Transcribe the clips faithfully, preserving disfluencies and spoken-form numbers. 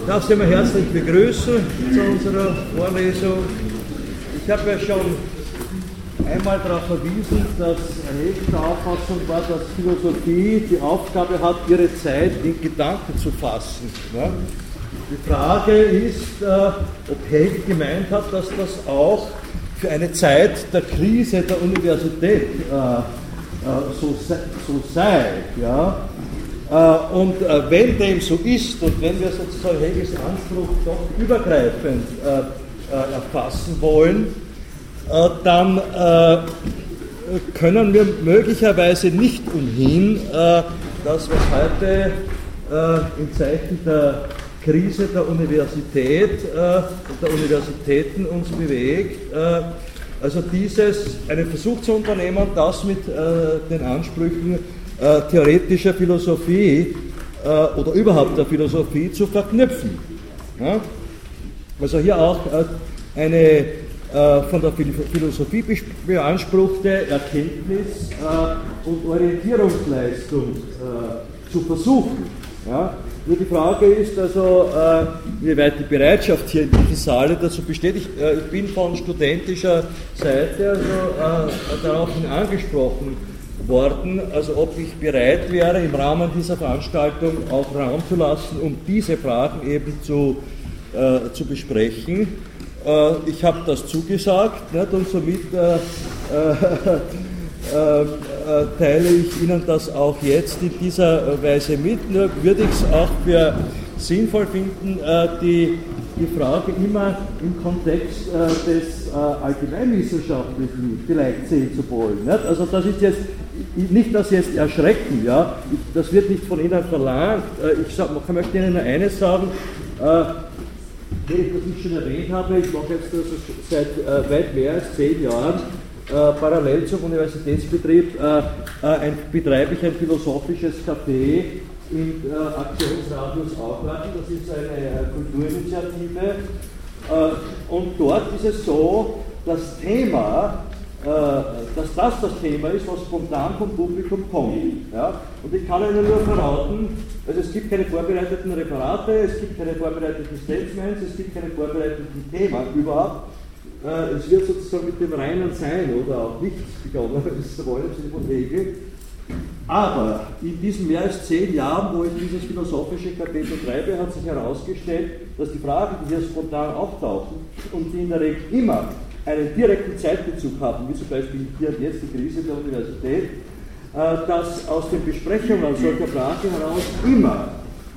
Ich darf Sie mal herzlich begrüßen zu unserer Vorlesung. Ich habe ja schon einmal darauf verwiesen, dass Hegel der Auffassung war, dass Philosophie die Aufgabe hat, ihre Zeit in Gedanken zu fassen. Ja? Die Frage ist, äh, ob Hegel gemeint hat, dass das auch für eine Zeit der Krise der Universität äh, äh, so, se so sei. Ja? Äh, und äh, wenn dem so ist und wenn wir sozusagen Hegels Anspruch doch übergreifend äh, äh, erfassen wollen, äh, dann äh, können wir möglicherweise nicht umhin, äh, das, was heute äh, im Zeichen der Krise der Universität äh, und der Universitäten uns bewegt, äh, also dieses, einen Versuch zu unternehmen, das mit äh, den Ansprüchen äh, theoretischer Philosophie äh, oder überhaupt der Philosophie zu verknüpfen. Ja? Also hier auch äh, eine äh, von der Philosophie beanspruchte Erkenntnis äh, und Orientierungsleistung äh, zu versuchen. Ja? Nur die Frage ist also, äh, wie weit die Bereitschaft hier in diesem Saale dazu besteht. Ich, äh, ich bin von studentischer Seite also, äh, daraufhin angesprochen worden, also ob ich bereit wäre, im Rahmen dieser Veranstaltung auch Raum zu lassen, um diese Fragen eben zu, äh, zu besprechen. Äh, ich habe das zugesagt, nicht? Und somit äh, äh, Äh, äh, teile ich Ihnen das auch jetzt in dieser Weise mit. Nur würde ich es auch für sinnvoll finden, äh, die, die Frage immer im Kontext äh, des äh, Allgemeinwissenschaftlichen vielleicht sehen zu wollen. Nicht? Also das ist jetzt nicht das jetzt erschrecken, ja? Ich, das wird nicht von Ihnen verlangt. Äh, ich, sag, ich möchte Ihnen nur eines sagen, äh, wie ich das nicht schon erwähnt habe, ich mache jetzt also seit äh, weit mehr als zehn Jahren Äh, parallel zum Universitätsbetrieb äh, äh, ein, betreibe ich ein philosophisches Café im äh, Aktionsradius Augarten. Das ist eine äh, Kulturinitiative. Äh, und dort ist es so, das Thema, äh, dass das das Thema ist, was spontan vom Publikum kommt. Ja? Und ich kann Ihnen nur verraten, also es gibt keine vorbereiteten Referate, es gibt keine vorbereiteten Statements, es gibt keine vorbereiteten Themen überhaupt. Es wird sozusagen mit dem reinen Sein oder auch nichts begonnen, wenn Sie so wollen, im Sinne von Hegel. Aber in diesen mehr als zehn Jahren, wo ich dieses philosophische Café betreibe, hat sich herausgestellt, dass die Fragen, die hier spontan auftauchen und die in der Regel immer einen direkten Zeitbezug haben, wie zum Beispiel hier und jetzt die Krise der Universität, dass aus den Besprechungen solcher Fragen heraus immer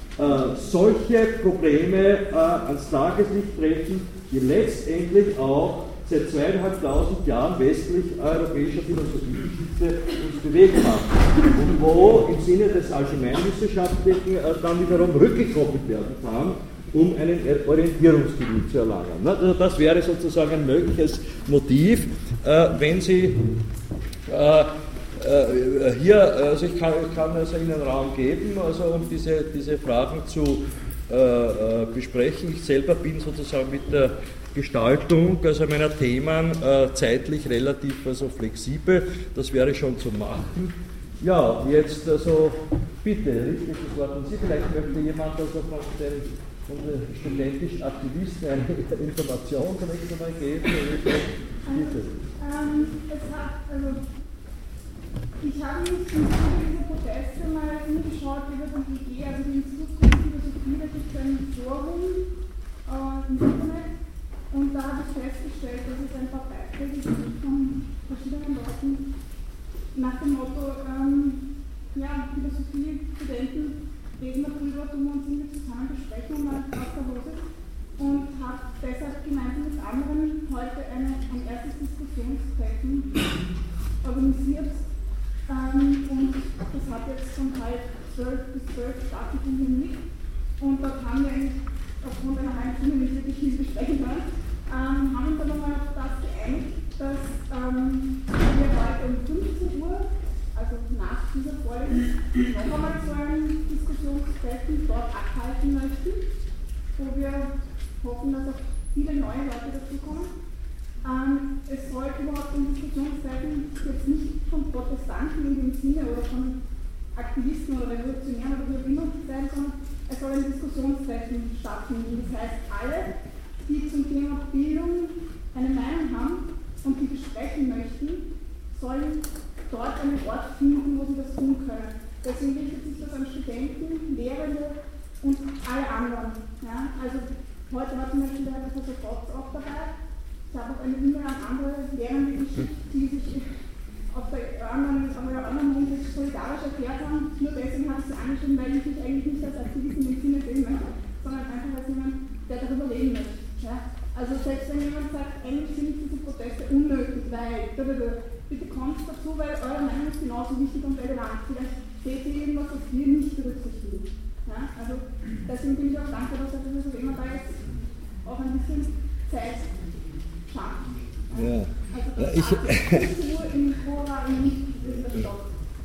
solche Probleme ans Tageslicht treten, die letztendlich auch seit zweieinhalbtausend Jahren westlich-europäischer Philosophiegeschichte uns bewegt haben und wo im Sinne des Allgemeinwissenschaftlichen äh, dann wiederum rückgekoppelt werden kann, um einen Orientierungsgebiet zu erlangen. Also das wäre sozusagen ein mögliches Motiv, äh, wenn Sie äh, äh, hier, also ich kann, ich kann also Ihnen Raum geben, also um diese, diese Fragen zu Äh, besprechen. Ich selber bin sozusagen mit der Gestaltung also meiner Themen äh, zeitlich relativ also flexibel. Das wäre schon zu machen. Ja, jetzt also bitte, richtiges Wort. Und Sie, vielleicht möchte jemand also von den, von den studentischen Aktivisten eine Information zunächst einmal geben. Bitte. Ähm, es hat, also ich habe mich in diese Proteste mal umgeschaut über die Idee, also die Institut für Philosophie, da gibt es ein Forum äh, im Internet und da habe ich festgestellt, dass es ein paar Beiträge gibt von verschiedenen Leuten nach dem Motto, ähm, ja, Philosophie-Studenten reden darüber, tun wir uns irgendwie zusammen besprechen und mal was da los ist und habe deshalb gemeinsam mit anderen heute eine, ein erstes Diskussionstreffen organisiert. Ähm, und das hat jetzt von halb zwölf bis zwölf stattgefunden mit. Und dort haben wir eigentlich aufgrund einer halben Stunde nicht wirklich viel besprechen können, ähm, haben uns dann nochmal auf das geeinigt, dass ähm, wir heute um fünfzehn Uhr, also nach dieser Vorlesung, noch einmal so ein Diskussionstreffen dort abhalten möchten, wo wir hoffen, dass auch viele neue Leute dazukommen. Ähm, es soll überhaupt ein Diskussionstreffen jetzt nicht von Protestanten in dem Sinne oder von Aktivisten oder Revolutionären oder wie auch immer sein, sondern es soll ein Diskussionstreffen stattfinden. Das heißt, alle, die zum Thema Bildung eine Meinung haben und die besprechen möchten, sollen dort einen Ort finden, wo sie das tun können. Deswegen richtet sich das an Studenten, Lehrende und alle anderen. Ja? Also heute war zum Beispiel der Herr Professor Fotz auch dabei. Ich habe auch eine E-Mail an andere Lehrende geschickt, die sich auf der anderen, auf der anderen Homepage solidarisch erklärt haben. Nur deswegen habe ich sie angeschrieben, weil ich mich eigentlich nicht als Aktivist in dem Sinne sehen möchte, sondern einfach als jemand, der darüber reden möchte. Ja? Also selbst wenn jemand sagt, eigentlich finde ich diese Proteste unnötig, weil, bitte kommt dazu, weil eure Meinung ist genauso wichtig und relevant. Vielleicht steht hier irgendwas, was wir nicht berücksichtigen. Ja? Also deswegen bin ich auch dankbar, dass der Professor Wehmer da jetzt auch ein bisschen Zeit schafft. Ja. Also das ich, ist nur im Vorrat und nicht in der Stadt.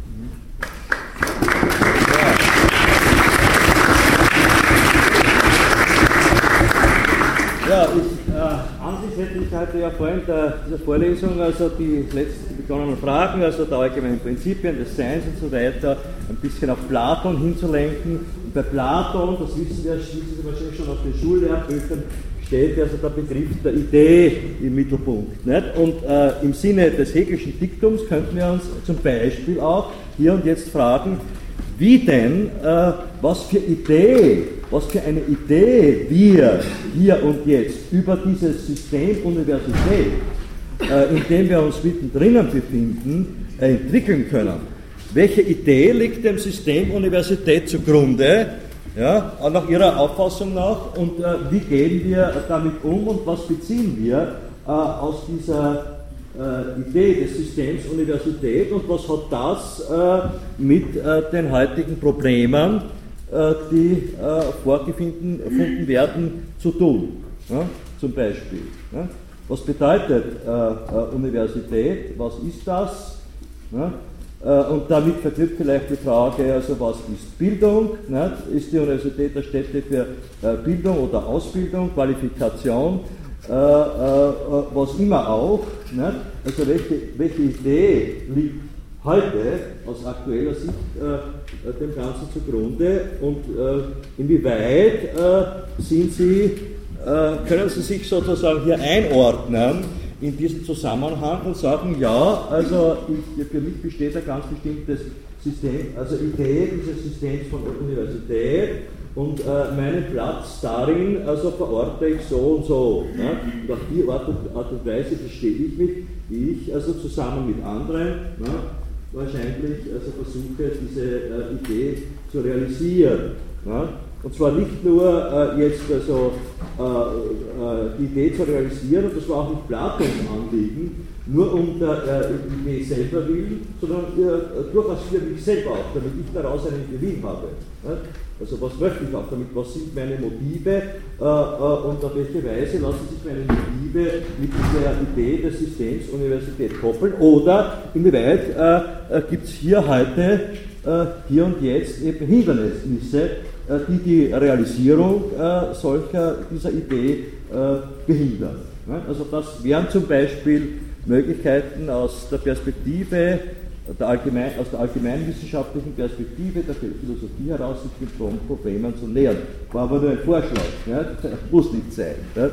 Ja, ich, äh, an sich hätte ich heute ja vorhin der, dieser Vorlesung, also die letzten begonnenen Fragen, also der allgemeinen Prinzipien des Seins und so weiter, ein bisschen auf Platon hinzulenken. Und bei Platon, das wissen wir, wissen Sie wahrscheinlich schon aus den Schullehrbüchern, steht also der Begriff der Idee im Mittelpunkt. Nicht? Und äh, im Sinne des Hegelschen Diktums könnten wir uns zum Beispiel auch hier und jetzt fragen, wie denn, äh, was für Idee, was für eine Idee wir hier und jetzt über dieses System Universität, äh, in dem wir uns mittendrin befinden, äh, entwickeln können. Welche Idee liegt dem System Universität zugrunde, ja, nach Ihrer Auffassung nach, und äh, wie gehen wir damit um und was beziehen wir äh, aus dieser äh, Idee des Systems Universität und was hat das äh, mit äh, den heutigen Problemen, äh, die äh, vorgefunden gefunden werden, zu tun, ja, zum Beispiel. Ja. Was bedeutet äh, äh, Universität, was ist das? Ja. Und damit verknüpft vielleicht die Frage, also was ist Bildung? Nicht? Ist die Universität eine Stätte für Bildung oder Ausbildung, Qualifikation, äh, äh, was immer auch? Nicht? Also welche, welche Idee liegt heute aus aktueller Sicht äh, dem Ganzen zugrunde und äh, inwieweit äh, sind Sie, äh, können Sie sich sozusagen hier einordnen in diesem Zusammenhang und sagen, ja, also ich, für mich besteht ein ganz bestimmtes System, also Idee dieses Systems von der Universität und äh, meinen Platz darin, also verorte ich so und so. Ne? Und auf die Art und, Art und Weise verstehe ich mich, wie ich also zusammen mit anderen ne, wahrscheinlich also versuche, diese äh, Idee zu realisieren. Ne? Und zwar nicht nur äh, jetzt also, äh, äh, die Idee zu realisieren, und das war auch nicht Platons Anliegen, nur um der äh, Idee selber willen, sondern äh, durchaus für mich selber auch, damit ich daraus einen Gewinn habe. Ne? Also was möchte ich auch damit, was sind meine Motive äh, äh, und auf welche Weise lassen sich meine Motive mit dieser Idee des Systems Universität koppeln, oder inwieweit äh, äh, gibt es hier heute, äh, hier und jetzt eben Hindernisse, die die Realisierung äh, solcher, dieser Idee äh, behindern. Ja, also das wären zum Beispiel Möglichkeiten aus der Perspektive, der allgemein, aus der allgemeinwissenschaftlichen Perspektive der Philosophie heraus, sich mit Problemen zu nähern. War aber nur ein Vorschlag, ja, muss nicht sein. Ja.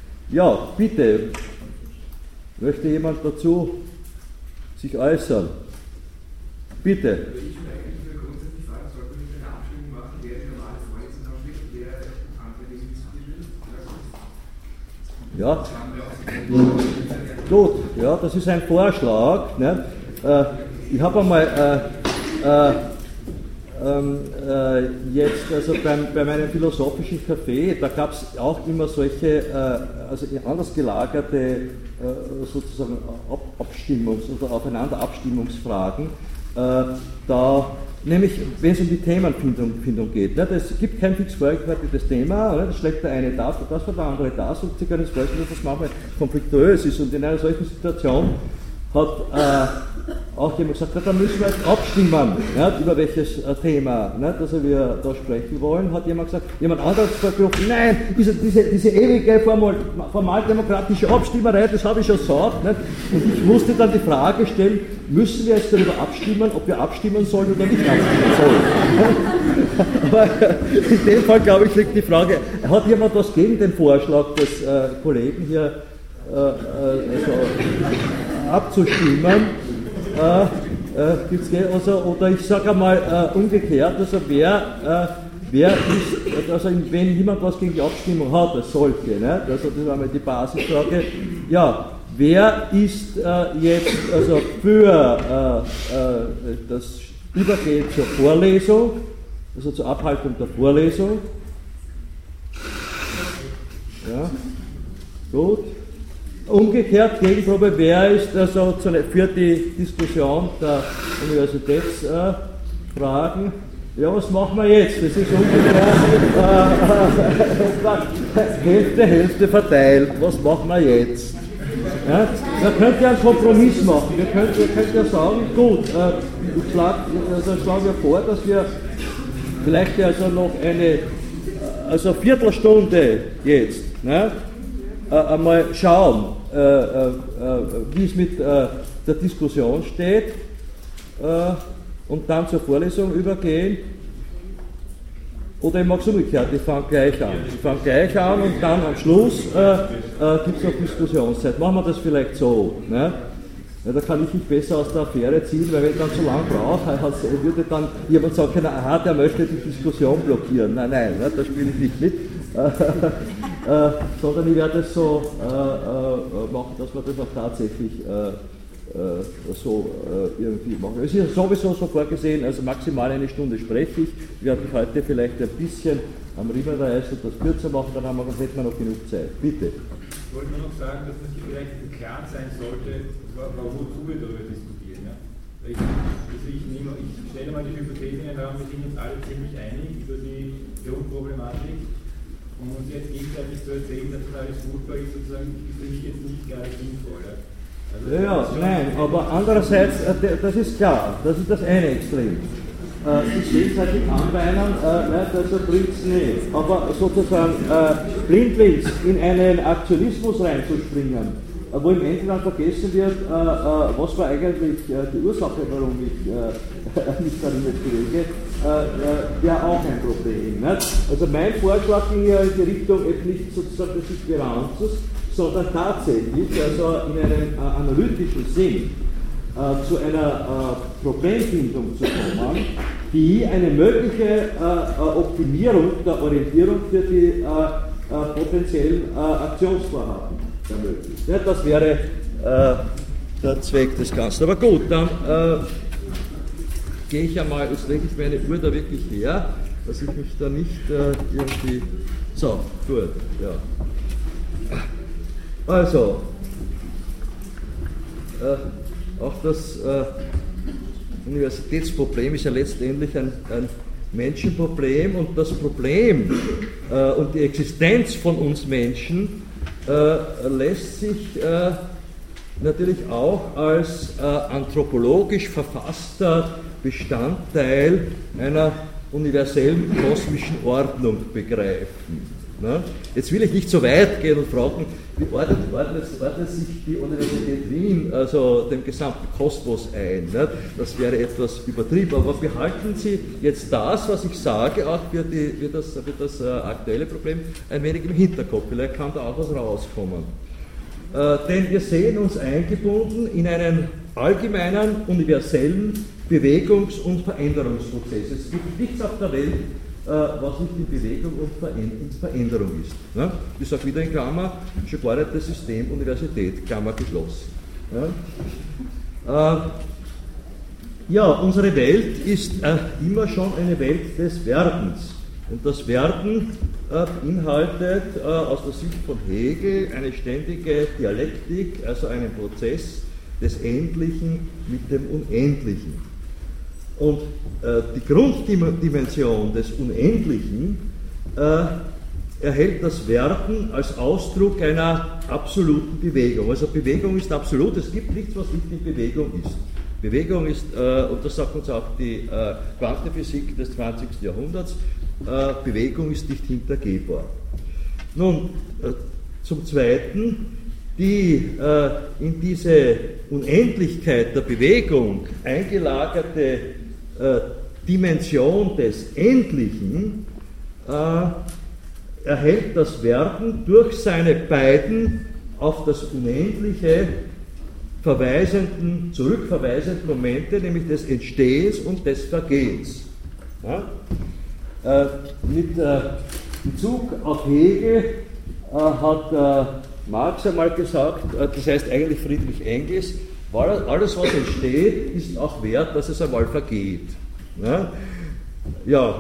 Ja, bitte, möchte jemand dazu sich äußern? Bitte. Ja, gut, ja, das ist ein Vorschlag. Ne? Äh, ich habe einmal äh, äh, äh, jetzt, also beim, bei meinem philosophischen Café, da gab es auch immer solche, äh, also anders gelagerte äh, sozusagen Ab Abstimmungs- oder Aufeinanderabstimmungsfragen, äh, da nämlich, wenn es um die Themenfindung geht. Ne? Es gibt kein fix vorgefertigtes Thema, ne? Das schlägt der eine das, das war der andere das, und Sie können sich vorstellen, dass das manchmal konfliktuös ist. Und in einer solchen Situation hat, äh, auch jemand gesagt, da müssen wir jetzt abstimmen, ja, über welches Thema, ne, das wir da sprechen wollen, hat jemand gesagt, jemand anderes gesagt, nein, diese, diese, diese ewige formal, formaldemokratische Abstimmerei, das habe ich schon satt. Ne, und ich musste dann die Frage stellen, müssen wir jetzt darüber abstimmen, ob wir abstimmen sollen oder nicht abstimmen sollen. Aber in dem Fall, glaube ich, liegt die Frage, hat jemand was gegen den Vorschlag des äh, Kollegen hier äh, äh, also, abzustimmen? Äh, äh, gibt's, also, oder ich sage einmal äh, umgekehrt, also wer, äh, wer ist, also wenn jemand was gegen die Abstimmung hat, als solche, ne? Also das war mal die Basisfrage, ja, wer ist äh, jetzt also für äh, äh, das Übergehen zur Vorlesung, also zur Abhaltung der Vorlesung? Ja, gut. Umgekehrt, Gegenprobe, wer ist also für die Diskussion der Universitätsfragen? Äh, ja, was machen wir jetzt? Das ist ungefähr äh, Hälfte, Hälfte verteilt. Was machen wir jetzt? Ja, man könnte ja einen Kompromiss machen. Wir könnten, wir könnten ja sagen, gut, äh, ich schlage also schlag mir vor, dass wir vielleicht also noch eine also Viertelstunde jetzt, ne? Äh, einmal schauen, äh, äh, wie es mit äh, der Diskussion steht äh, und dann zur Vorlesung übergehen. Oder ich mache es umgekehrt, ich fange gleich an. Ich fange gleich an und dann am Schluss äh, äh, gibt es noch Diskussionszeit. Machen wir das vielleicht so. Ne? Ja, da kann ich mich besser aus der Affäre ziehen, weil wenn ich dann so lange brauche, würde dann jemand sagen, aha, der möchte die Diskussion blockieren. Nein, nein, ne, da spiele ich nicht mit. Äh, sondern ich werde es so äh, äh, machen, dass wir das auch tatsächlich äh, äh, so äh, irgendwie machen. Es ist sowieso so vorgesehen, also maximal eine Stunde spreche ich. Wir werden heute vielleicht ein bisschen am Riemen reißen, das kürzer machen, dann haben wir, dann hätten wir noch genug Zeit. Bitte. Ich wollte nur noch sagen, dass man sich vielleicht klar sein sollte, wozu wir darüber diskutieren. Ja? Ich, also ich, nehme, ich stelle mal die Hypothese in den Raum, wir sind uns alle ziemlich einig über die Grundproblematik. Und uns jetzt gegenseitig zu erzählen, dass das alles furchtbar ist, sozusagen, ist für mich jetzt nicht gerade sinnvoll. Also ja, ja, nein, aber andererseits, das ist klar, das ist das eine Extrem. Ich sehe es halt nicht anweinen, also bringt es nicht. Aber sozusagen äh, blindlings in einen Aktionismus reinzuspringen, wo im Ende dann vergessen wird, äh, äh, was war eigentlich äh, die Ursache, warum ich äh, mich darin nicht bewege, äh, wäre auch ein Problem. Nicht? Also mein Vorschlag ging ja in die Richtung eben nicht sozusagen des Ignoranzes, sondern tatsächlich, also in einem äh, analytischen Sinn, äh, zu einer äh, Problemfindung zu kommen, die eine mögliche äh, Optimierung der Orientierung für die äh, äh, potenziellen äh, Aktionsvorhaben ermöglicht. Ja, das wäre äh, der Zweck des Ganzen. Aber gut, dann äh, gehe ich einmal, jetzt lege ich meine Uhr da wirklich her, dass ich mich da nicht äh, irgendwie... So, gut, ja. Also, äh, auch das äh, Universitätsproblem ist ja letztendlich ein, ein Menschenproblem und das Problem äh, und die Existenz von uns Menschen äh, lässt sich äh, natürlich auch als äh, anthropologisch verfasster Bestandteil einer universellen kosmischen Ordnung begreifen. Ne? Jetzt will ich nicht so weit gehen und fragen, wie ordnet, ordnet, ordnet sich die Universität Wien also dem gesamten Kosmos ein? Ne? Das wäre etwas übertrieben, aber behalten Sie jetzt das, was ich sage, auch für, die, für das, für das äh, aktuelle Problem ein wenig im Hinterkopf, vielleicht kann da auch was rauskommen. Äh, denn wir sehen uns eingebunden in einen allgemeinen, universellen Bewegungs- und Veränderungsprozess. Es gibt nichts auf der Welt, was nicht in Bewegung und in Veränderung ist. Ich sage wieder in Klammer, schon gar nicht das System Universität, Klammer geschlossen. Ja, ja, unsere Welt ist immer schon eine Welt des Werdens. Und das Werden beinhaltet aus der Sicht von Hegel eine ständige Dialektik, also einen Prozess des Endlichen mit dem Unendlichen. Und äh, die Grunddimension des Unendlichen äh, erhält das Werden als Ausdruck einer absoluten Bewegung. Also Bewegung ist absolut, es gibt nichts, was nicht in Bewegung ist. Bewegung ist, äh, und das sagt uns auch die äh, Quantenphysik des zwanzigsten Jahrhunderts, äh, Bewegung ist nicht hintergehbar. Nun, äh, zum Zweiten, die äh, in diese Unendlichkeit der Bewegung eingelagerte äh, Dimension des Endlichen äh, erhält das Werden durch seine beiden auf das Unendliche verweisenden, zurückverweisenden Momente, nämlich des Entstehens und des Vergehens. Ja? Äh, mit äh, Bezug auf Hegel äh, hat äh, Marx einmal gesagt, äh, das heißt eigentlich Friedrich Engels, alles was entsteht, ist auch wert, dass es einmal vergeht. Ja, ja,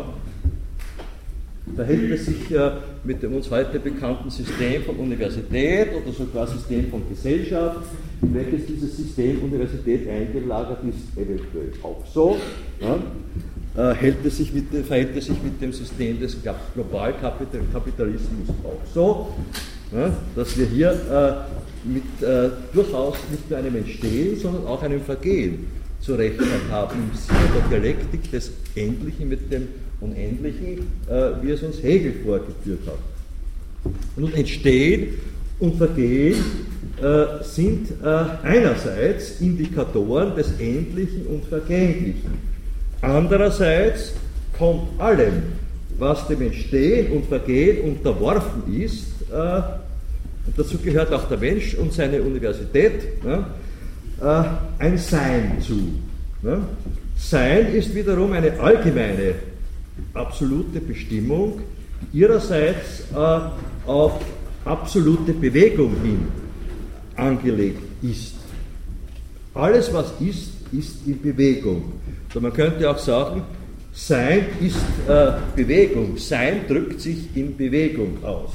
verhält es sich äh, mit dem uns heute bekannten System von Universität oder sogar System von Gesellschaft, in welches dieses System Universität eingelagert ist, eventuell auch so. Ja, äh, hält es sich mit, verhält es sich mit dem System des Globalkapitalismus auch so, ja, dass wir hier äh, mit äh, durchaus nicht nur einem Entstehen, sondern auch einem Vergehen zu rechnen haben, im Sinne der Dialektik des Endlichen mit dem Unendlichen, äh, wie es uns Hegel vorgeführt hat. Und Entstehen und Vergehen äh, sind äh, einerseits Indikatoren des Endlichen und Vergänglichen. Andererseits kommt allem, was dem Entstehen und Vergehen unterworfen ist, äh, und dazu gehört auch der Mensch und seine Universität, ja, äh, ein Sein zu. Ja. Sein ist wiederum eine allgemeine, absolute Bestimmung, die ihrerseits äh, auf absolute Bewegung hin angelegt ist. Alles, was ist, ist in Bewegung. Also man könnte auch sagen, Sein ist äh, Bewegung. Sein drückt sich in Bewegung aus.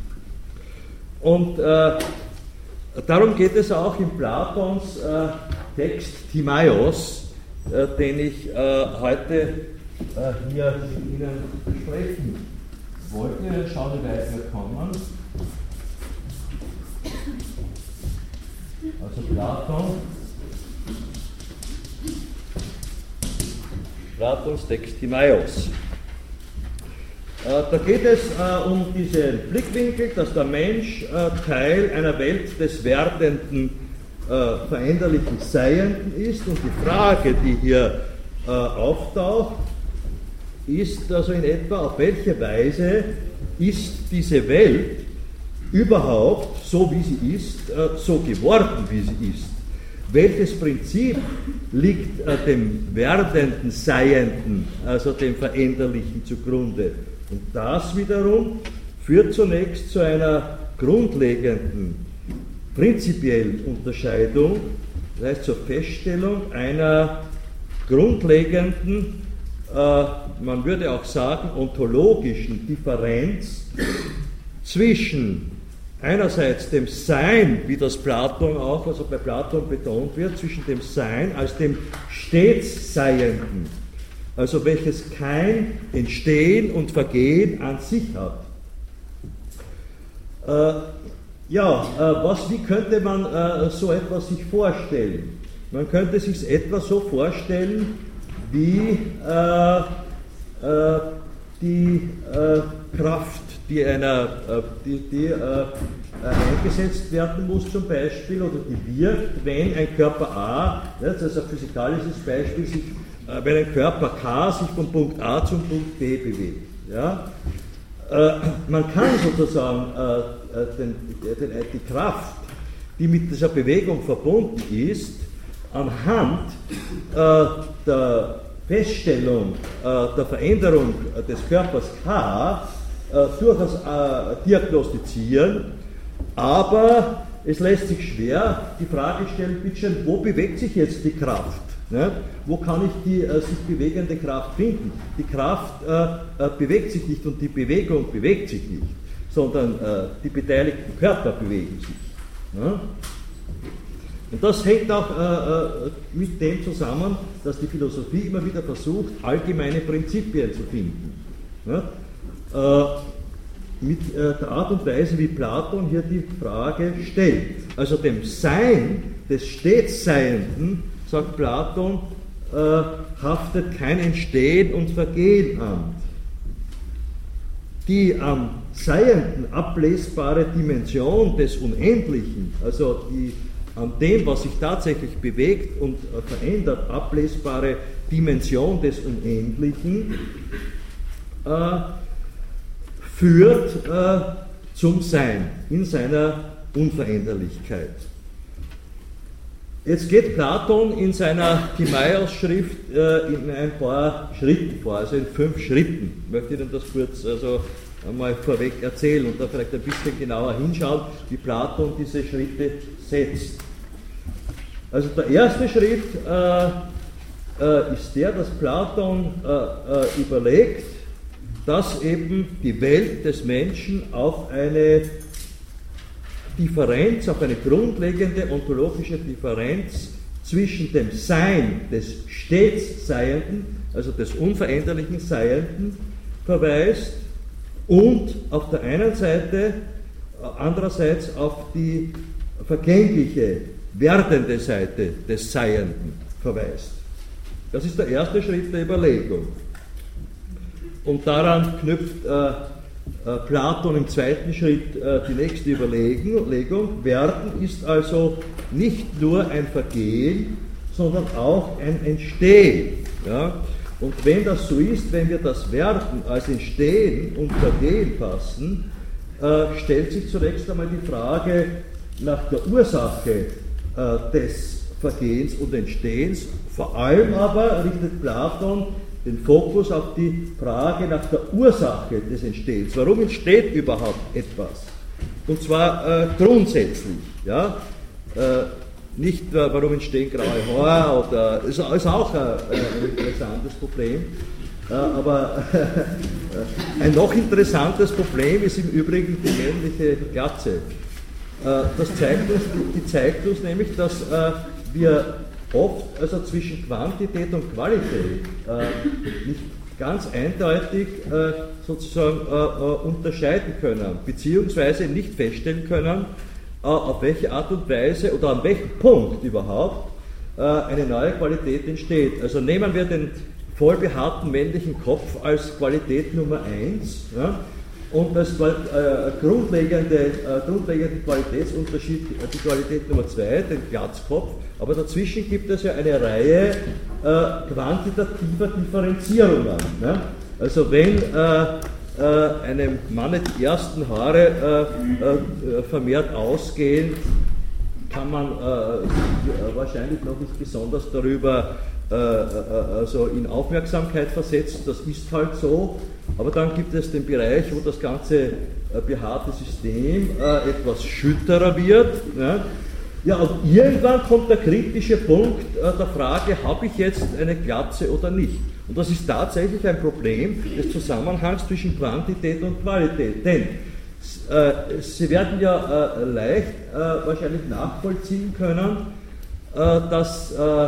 Und äh, darum geht es auch in Platons äh, Text Timaios, äh, den ich äh, heute äh, hier mit Ihnen besprechen wollte. Schauen wir weiter kommen. Also Platon, Platons Text Timaios. Da geht es äh, um diesen Blickwinkel, dass der Mensch äh, Teil einer Welt des werdenden, äh, veränderlichen Seienden ist. Und die Frage, die hier äh, auftaucht, ist also in etwa, auf welche Weise ist diese Welt überhaupt, so wie sie ist, äh, so geworden, wie sie ist. Welches Prinzip liegt äh, dem werdenden Seienden, also dem Veränderlichen zugrunde? Und das wiederum führt zunächst zu einer grundlegenden, prinzipiellen Unterscheidung, das heißt zur Feststellung einer grundlegenden, äh, man würde auch sagen, ontologischen Differenz zwischen einerseits dem Sein, wie das Platon auch, also bei Platon betont wird, zwischen dem Sein als dem stets Seienden, also welches kein Entstehen und Vergehen an sich hat. Äh, ja, äh, was, wie könnte man äh, so etwas sich vorstellen? Man könnte sich etwa so vorstellen, wie äh, äh, die äh, Kraft, die, einer, äh, die, die äh, eingesetzt werden muss zum Beispiel, oder die wirkt, wenn ein Körper A, das ist ein physikalisches Beispiel, sich wenn ein Körper K sich vom Punkt A zum Punkt B bewegt. Ja? Äh, man kann sozusagen äh, den, den, die Kraft, die mit dieser Bewegung verbunden ist, anhand äh, der Feststellung äh, der Veränderung des Körpers K äh, durchaus äh, diagnostizieren, aber es lässt sich schwer die Frage stellen, bitte, wo bewegt sich jetzt die Kraft? Ne? Wo kann ich die äh, sich bewegende Kraft finden? Die Kraft äh, äh, bewegt sich nicht und die Bewegung bewegt sich nicht, sondern äh, die beteiligten Körper bewegen sich. Ne? Und das hängt auch äh, äh, mit dem zusammen, dass die Philosophie immer wieder versucht, allgemeine Prinzipien zu finden. Ne? Äh, mit äh, der Art und Weise, wie Platon hier die Frage stellt. Also dem Sein des stets Seienden sagt Platon, äh, haftet kein Entstehen und Vergehen an. Die am Seienden ablesbare Dimension des Unendlichen, also die an dem, was sich tatsächlich bewegt und äh, verändert, ablesbare Dimension des Unendlichen, äh, führt äh, zum Sein in seiner Unveränderlichkeit. Jetzt geht Platon in seiner Timaeus-Schrift äh, in ein paar Schritten vor, also in fünf Schritten. Ich möchte Ihnen das kurz also einmal vorweg erzählen und da vielleicht ein bisschen genauer hinschauen, wie Platon diese Schritte setzt. Also der erste Schritt äh, äh, ist der, dass Platon äh, äh, überlegt, dass eben die Welt des Menschen auf eine Differenz, auf eine grundlegende ontologische Differenz zwischen dem Sein des stets Seienden, also des unveränderlichen Seienden, verweist und auf der einen Seite andererseits auf die vergängliche, werdende Seite des Seienden verweist. Das ist der erste Schritt der Überlegung. Und daran knüpft äh, äh, Platon im zweiten Schritt äh, die nächste Überlegung. Werden ist also nicht nur ein Vergehen, sondern auch ein Entstehen. Ja? Und wenn das so ist, wenn wir das Werden als Entstehen und Vergehen fassen, äh, stellt sich zunächst einmal die Frage nach der Ursache äh, des Vergehens und Entstehens. Vor allem aber richtet Platon den Fokus auf die Frage nach der Ursache des Entstehens. Warum entsteht überhaupt etwas? Und zwar äh, grundsätzlich. Ja? Äh, nicht, äh, warum entstehen graue Haare, oder, ist, ist auch äh, ein interessantes Problem. Äh, aber äh, ein noch interessantes Problem ist im Übrigen die männliche Glatze. Äh, das zeigt uns, die, die zeigt uns nämlich, dass äh, wir oft also zwischen Quantität und Qualität äh, nicht ganz eindeutig äh, sozusagen äh, äh, unterscheiden können, beziehungsweise nicht feststellen können, äh, auf welche Art und Weise oder an welchem Punkt überhaupt äh, eine neue Qualität entsteht. Also nehmen wir den vollbehaarten männlichen Kopf als Qualität Nummer eins, ja, und als äh, grundlegende, äh, grundlegende Qualitätsunterschied die Qualität Nummer zwei, den Glatzkopf. Aber dazwischen gibt es ja eine Reihe äh, quantitativer Differenzierungen. Ne? Also wenn äh, äh, einem Mann die ersten Haare äh, äh, vermehrt ausgehen, kann man äh, wahrscheinlich noch nicht besonders darüber äh, äh, also in Aufmerksamkeit versetzen. Das ist halt so. Aber dann gibt es den Bereich, wo das ganze äh, behaarte System äh, etwas schütterer wird. Ne? Ja, und irgendwann kommt der kritische Punkt äh, der Frage, habe ich jetzt eine Glatze oder nicht? Und das ist tatsächlich ein Problem des Zusammenhangs zwischen Quantität und Qualität. Denn äh, Sie werden ja äh, leicht äh, wahrscheinlich nachvollziehen können, äh, dass äh,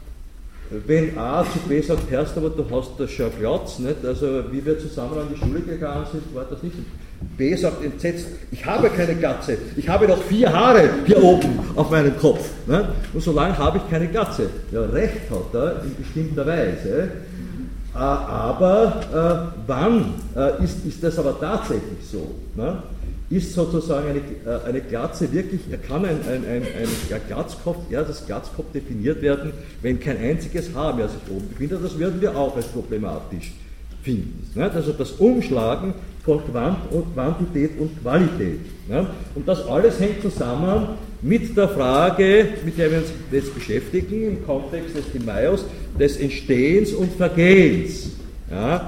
wenn A zu B sagt, Herrst, aber du hast das schon Glatz, nicht? Also wie wir zusammen an die Schule gegangen sind, war das nicht. B sagt entsetzt, ich habe keine Glatze, ich habe noch vier Haare hier oben auf meinem Kopf. Ne? Und solange habe ich keine Glatze. Ja, recht hat er in bestimmter Weise. Äh, aber äh, wann äh, ist, ist das aber tatsächlich so? Ne? Ist sozusagen eine, äh, eine Glatze wirklich, kann ein, ein, ein, ein Glatzkopf, ja, das Glatzkopf definiert werden, wenn kein einziges Haar mehr sich oben befindet? Das würden wir auch als problematisch finden. Ne? Also das Umschlagen von Quant und Quantität und Qualität. Ne? Und das alles hängt zusammen mit der Frage, mit der wir uns jetzt beschäftigen, im Kontext des Timaeus, des Entstehens und Vergehens. Ja?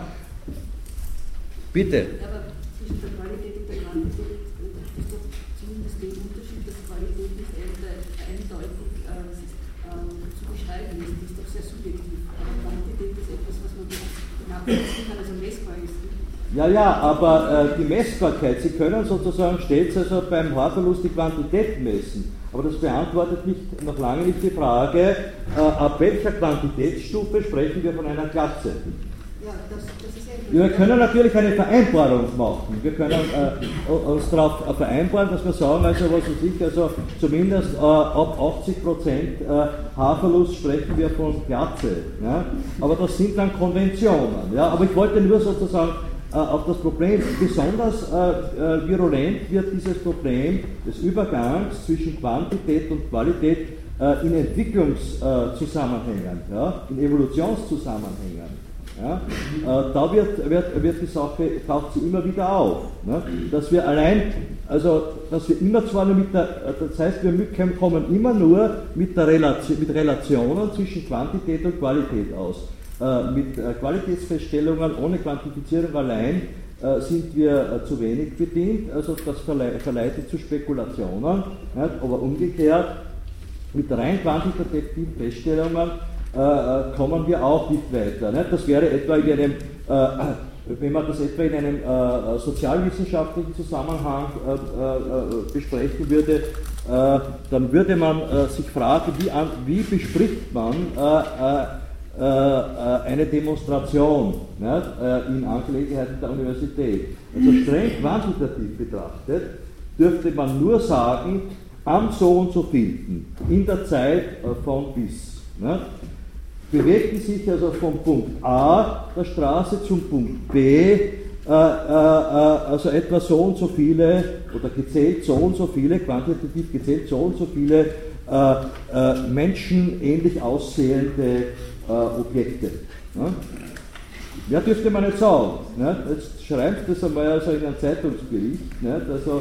Bitte. Aber zwischen der Qualität und der Quantität ist doch zumindest der Unterschied, dass Qualität nicht eindeutig äh, zu beschreiben ist. Das ist doch sehr subjektiv. Aber Quantität ist etwas, was man nachvollziehen kann, also messbar ist. Ja, ja, aber äh, die Messbarkeit, Sie können sozusagen stets also beim Haarverlust die Quantität messen, aber das beantwortet nicht, noch lange nicht die Frage, äh, ab welcher Quantitätsstufe sprechen wir von einer Glatze. Ja, das, das ist ja Wir können natürlich eine Vereinbarung machen. Wir können äh, uns darauf vereinbaren, dass wir sagen, also was weiß ich, also zumindest äh, ab achtzig Prozent äh, Haarverlust sprechen wir von Glatze. Ja? Aber das sind dann Konventionen. Ja? Aber ich wollte nur sozusagen äh, auf das Problem, besonders äh, äh, virulent wird dieses Problem des Übergangs zwischen Quantität und Qualität äh, in Entwicklungszusammenhängen, äh, ja? In Evolutionszusammenhängen. Ja, äh, da wird, wird, wird die Sache, taucht sie immer wieder auf, ne? Dass wir allein, also dass wir immer zwar nur mit der, das heißt wir kommen immer nur mit, der Relation, mit Relationen zwischen Quantität und Qualität aus. Äh, mit äh, Qualitätsfeststellungen ohne Quantifizierung allein äh, sind wir äh, zu wenig bedient, also das verle verleitet zu Spekulationen, ne? Aber umgekehrt mit rein quantitativen Feststellungen Äh, kommen wir auch nicht weiter. Ne? Das wäre etwa in einem, äh, wenn man das etwa in einem äh, sozialwissenschaftlichen Zusammenhang äh, äh, besprechen würde, äh, dann würde man äh, sich fragen, wie, an, wie bespricht man äh, äh, eine Demonstration, ne? äh, in Angelegenheiten der Universität. Also streng quantitativ betrachtet dürfte man nur sagen, am so und so vielten, in der Zeit äh, von bis. Ne? Bewegten sich also vom Punkt A der Straße zum Punkt B, äh, äh, also etwa so und so viele, oder gezählt so und so viele, quantitativ gezählt so und so viele äh, äh, menschenähnlich aussehende äh, Objekte. Ne? Ja, dürfte man nicht sagen. Ne? Jetzt schreibt das einmal also in einem Zeitungsbericht, ne? Also,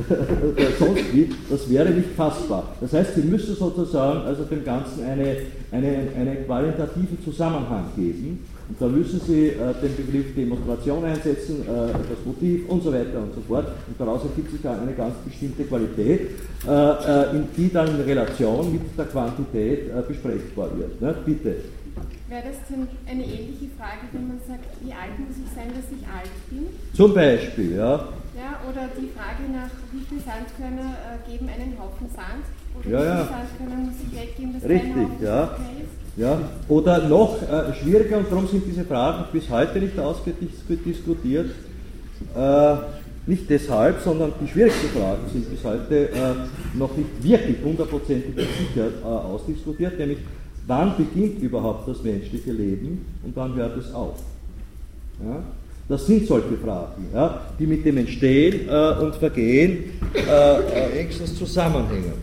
sonst wie, das wäre nicht fassbar. Das heißt, Sie müssen sozusagen also dem Ganzen eine, eine, einen qualitativen Zusammenhang geben. Und da müssen Sie äh, den Begriff Demonstration einsetzen, äh, das Motiv und so weiter und so fort. Und daraus ergibt sich dann eine ganz bestimmte Qualität, äh, äh, in die dann in Relation mit der Quantität äh, besprechbar wird. Ne? Bitte. Wäre das denn eine ähnliche Frage, wenn man sagt, wie alt muss ich sein, dass ich alt bin? Zum Beispiel, ja. Ja, oder die Frage nach, wie viel Sandkörner äh, geben einen Haufen Sand? Oder Ja, wie ja. viele Sandkörner muss ich weggeben, dass Richtig, ein Haufen ja. okay ist? Ja, oder noch äh, schwieriger, und darum sind diese Fragen bis heute nicht ausgediskutiert, äh, nicht deshalb, sondern die schwierigsten Fragen sind bis heute äh, noch nicht wirklich hundertprozentig gesichert äh, ausdiskutiert, nämlich wann beginnt überhaupt das menschliche Leben und wann hört es auf? Ja? Das sind solche Fragen, ja, die mit dem Entstehen äh, und Vergehen äh, äh, engstens zusammenhängen.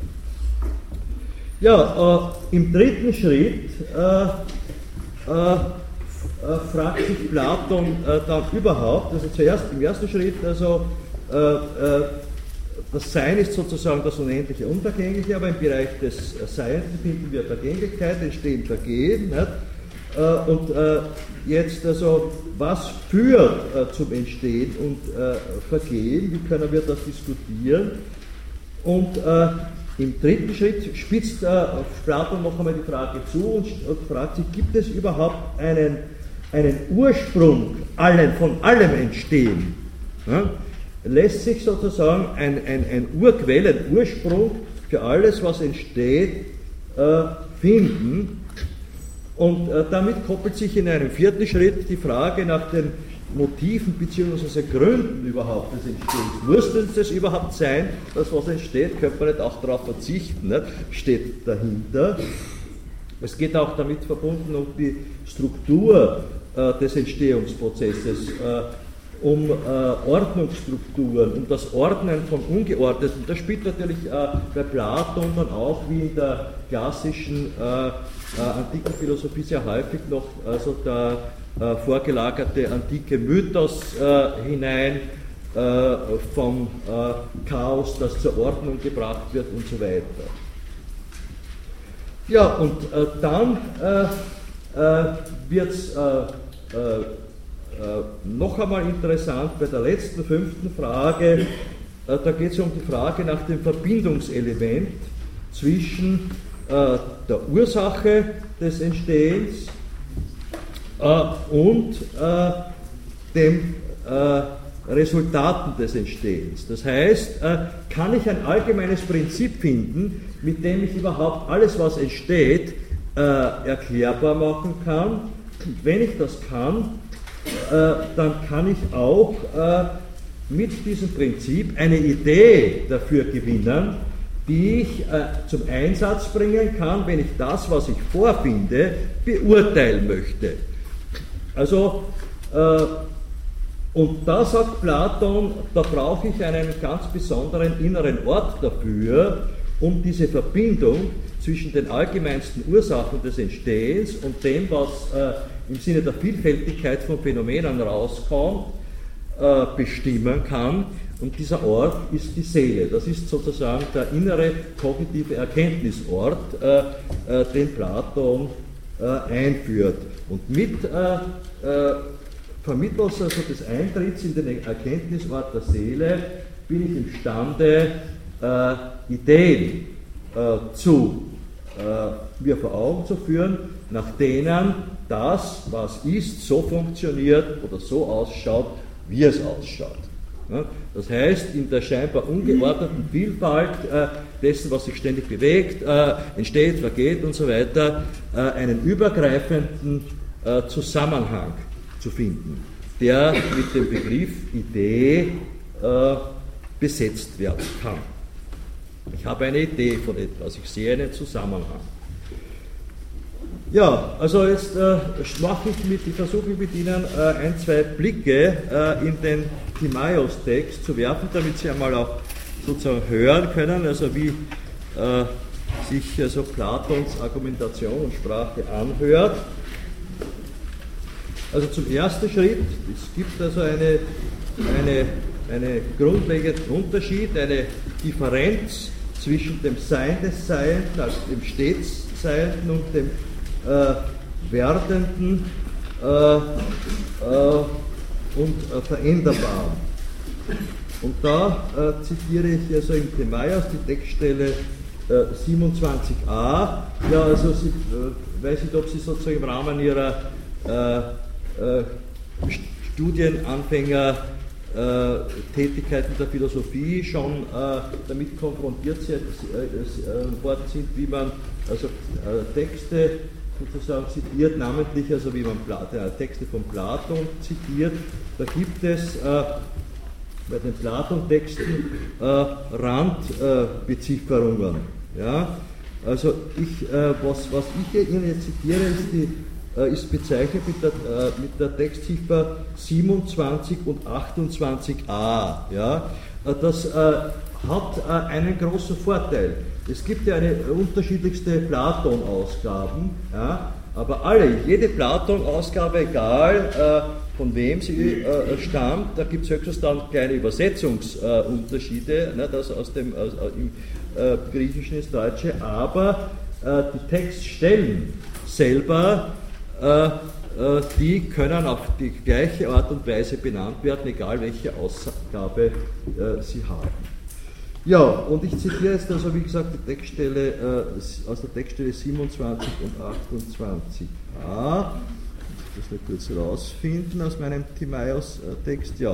Ja, äh, im dritten Schritt äh, äh, äh, fragt sich Platon äh, dann überhaupt, also zuerst im ersten Schritt, also äh, äh, das Sein ist sozusagen das Unendliche Unvergängliche, aber im Bereich des Seins finden wir Vergänglichkeit, Entstehen, Vergehen. Nicht? Äh, und äh, jetzt also, was führt äh, zum Entstehen und äh, Vergehen, wie können wir das diskutieren? Und äh, im dritten Schritt spitzt äh, Platon noch einmal die Frage zu und, und fragt sich, gibt es überhaupt einen, einen Ursprung allen, von allem Entstehen? Ja? Lässt sich sozusagen ein, ein, ein Urquell, ein Ursprung für alles, was entsteht, äh, finden. Und äh, damit koppelt sich in einem vierten Schritt die Frage nach den Motiven bzw. Gründen überhaupt des Entstehens. Muss denn das überhaupt sein, dass was entsteht? Könnte man nicht auch darauf verzichten? Nicht? Steht dahinter. Es geht auch damit verbunden um die Struktur äh, des Entstehungsprozesses, äh, um äh, Ordnungsstrukturen, um das Ordnen von Ungeordneten. Das spielt natürlich äh, bei Platon dann auch wie in der klassischen äh, äh, antiken Philosophie sehr häufig noch also der äh, vorgelagerte antike Mythos äh, hinein äh, vom äh, Chaos, das zur Ordnung gebracht wird und so weiter. Ja, und äh, dann äh, äh, wird es äh, äh, Äh, noch einmal interessant bei der letzten, fünften Frage, äh, da geht es um die Frage nach dem Verbindungselement zwischen äh, der Ursache des Entstehens äh, und äh, den äh, Resultaten des Entstehens. Das heißt, äh, kann ich ein allgemeines Prinzip finden, mit dem ich überhaupt alles, was entsteht, äh, erklärbar machen kann. Und wenn ich das kann, äh, dann kann ich auch äh, mit diesem Prinzip eine Idee dafür gewinnen, die ich äh, zum Einsatz bringen kann, wenn ich das, was ich vorfinde, beurteilen möchte. Also, äh, und da sagt Platon, da brauche ich einen ganz besonderen inneren Ort dafür, um diese Verbindung zwischen den allgemeinsten Ursachen des Entstehens und dem, was äh, im Sinne der Vielfältigkeit von Phänomenen rauskommt, äh, bestimmen kann. Und dieser Ort ist die Seele. Das ist sozusagen der innere kognitive Erkenntnisort, äh, äh, den Platon äh, einführt. Und mit äh, äh, vermittels also des Eintritts in den Erkenntnisort der Seele bin ich imstande, äh, Ideen äh, zu äh, mir vor Augen zu führen, nach denen das, was ist, so funktioniert oder so ausschaut, wie es ausschaut. Ja, das heißt, in der scheinbar ungeordneten Vielfalt äh, dessen, was sich ständig bewegt, äh, entsteht, vergeht und so weiter, äh, einen übergreifenden äh, Zusammenhang zu finden, der mit dem Begriff Idee äh, besetzt werden kann. Ich habe eine Idee von etwas, ich sehe einen Zusammenhang. Ja, also jetzt äh, mache ich mit, ich versuche mit Ihnen äh, ein, zwei Blicke äh, in den Timaeus-Text zu werfen, damit Sie einmal auch sozusagen hören können, also wie äh, sich also Platons Argumentation und Sprache anhört. Also zum ersten Schritt, es gibt also eine, eine, eine grundlegenden Unterschied, eine Differenz zwischen dem Sein des Seienden, also dem stets Seienden und dem äh, Werdenden äh, äh, und äh, Veränderbaren. Und da äh, zitiere ich also im Timaeus die Textstelle äh, siebenundzwanzig a. Ja, also Sie, äh, weiß nicht, ob Sie sozusagen im Rahmen Ihrer äh, äh, Studienanfänger äh, Tätigkeiten der Philosophie schon äh, damit konfrontiert sind, äh, worden sind, wie man also äh, Texte sozusagen zitiert, namentlich also wie man Pla- äh, Texte von Platon zitiert. Da gibt es äh, bei den Platon-Texten äh, Randbezifferungen. Äh, ja? Also ich, äh, was, was ich Ihnen jetzt zitiere, ist, die, äh, ist bezeichnet mit der, äh, mit der Textziffer siebenundzwanzig und achtundzwanzig a. Ja? Äh, das äh, hat äh, einen großen Vorteil. Es gibt ja eine unterschiedlichste Platon-Ausgaben, ja? Aber alle, jede Platon-Ausgabe, egal äh, von wem sie äh, stammt, da gibt es höchstens dann kleine Übersetzungsunterschiede, äh, ne, das aus dem aus, im äh, Griechischen ins Deutsche, aber äh, die Textstellen selber, äh, äh, die können auf die gleiche Art und Weise benannt werden, egal welche Ausgabe äh, sie haben. Ja, und ich zitiere jetzt also, wie gesagt, die Textstelle, äh, aus der Textstelle siebenundzwanzig und achtundzwanzig a. Ich muss das nur kurz rausfinden aus meinem Timaeus-Text. Ja.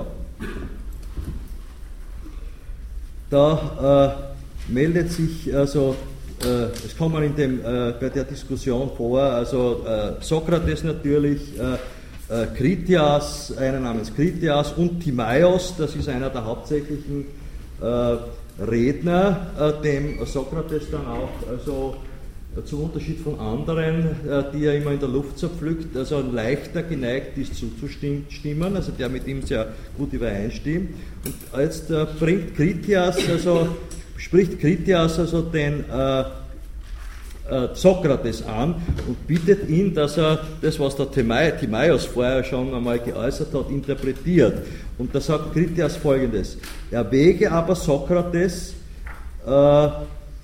Da äh, meldet sich, also, äh, es kommen in dem, äh, bei der Diskussion vor, also äh, Sokrates natürlich, äh, äh, Kritias, einer namens Kritias und Timaeus, das ist einer der hauptsächlichen äh, Redner, äh, dem Sokrates dann auch, also äh, zum Unterschied von anderen, äh, die er immer in der Luft zerpflückt, also leichter geneigt ist zuzustimmen, also der mit ihm sehr gut übereinstimmt. Und jetzt äh, bringt Kritias, also spricht Kritias also den äh, äh, Sokrates an und bittet ihn, dass er das, was der Timaeus vorher schon einmal geäußert hat, interpretiert. Und da sagt Kritias Folgendes: Erwäge aber Sokrates, äh, äh,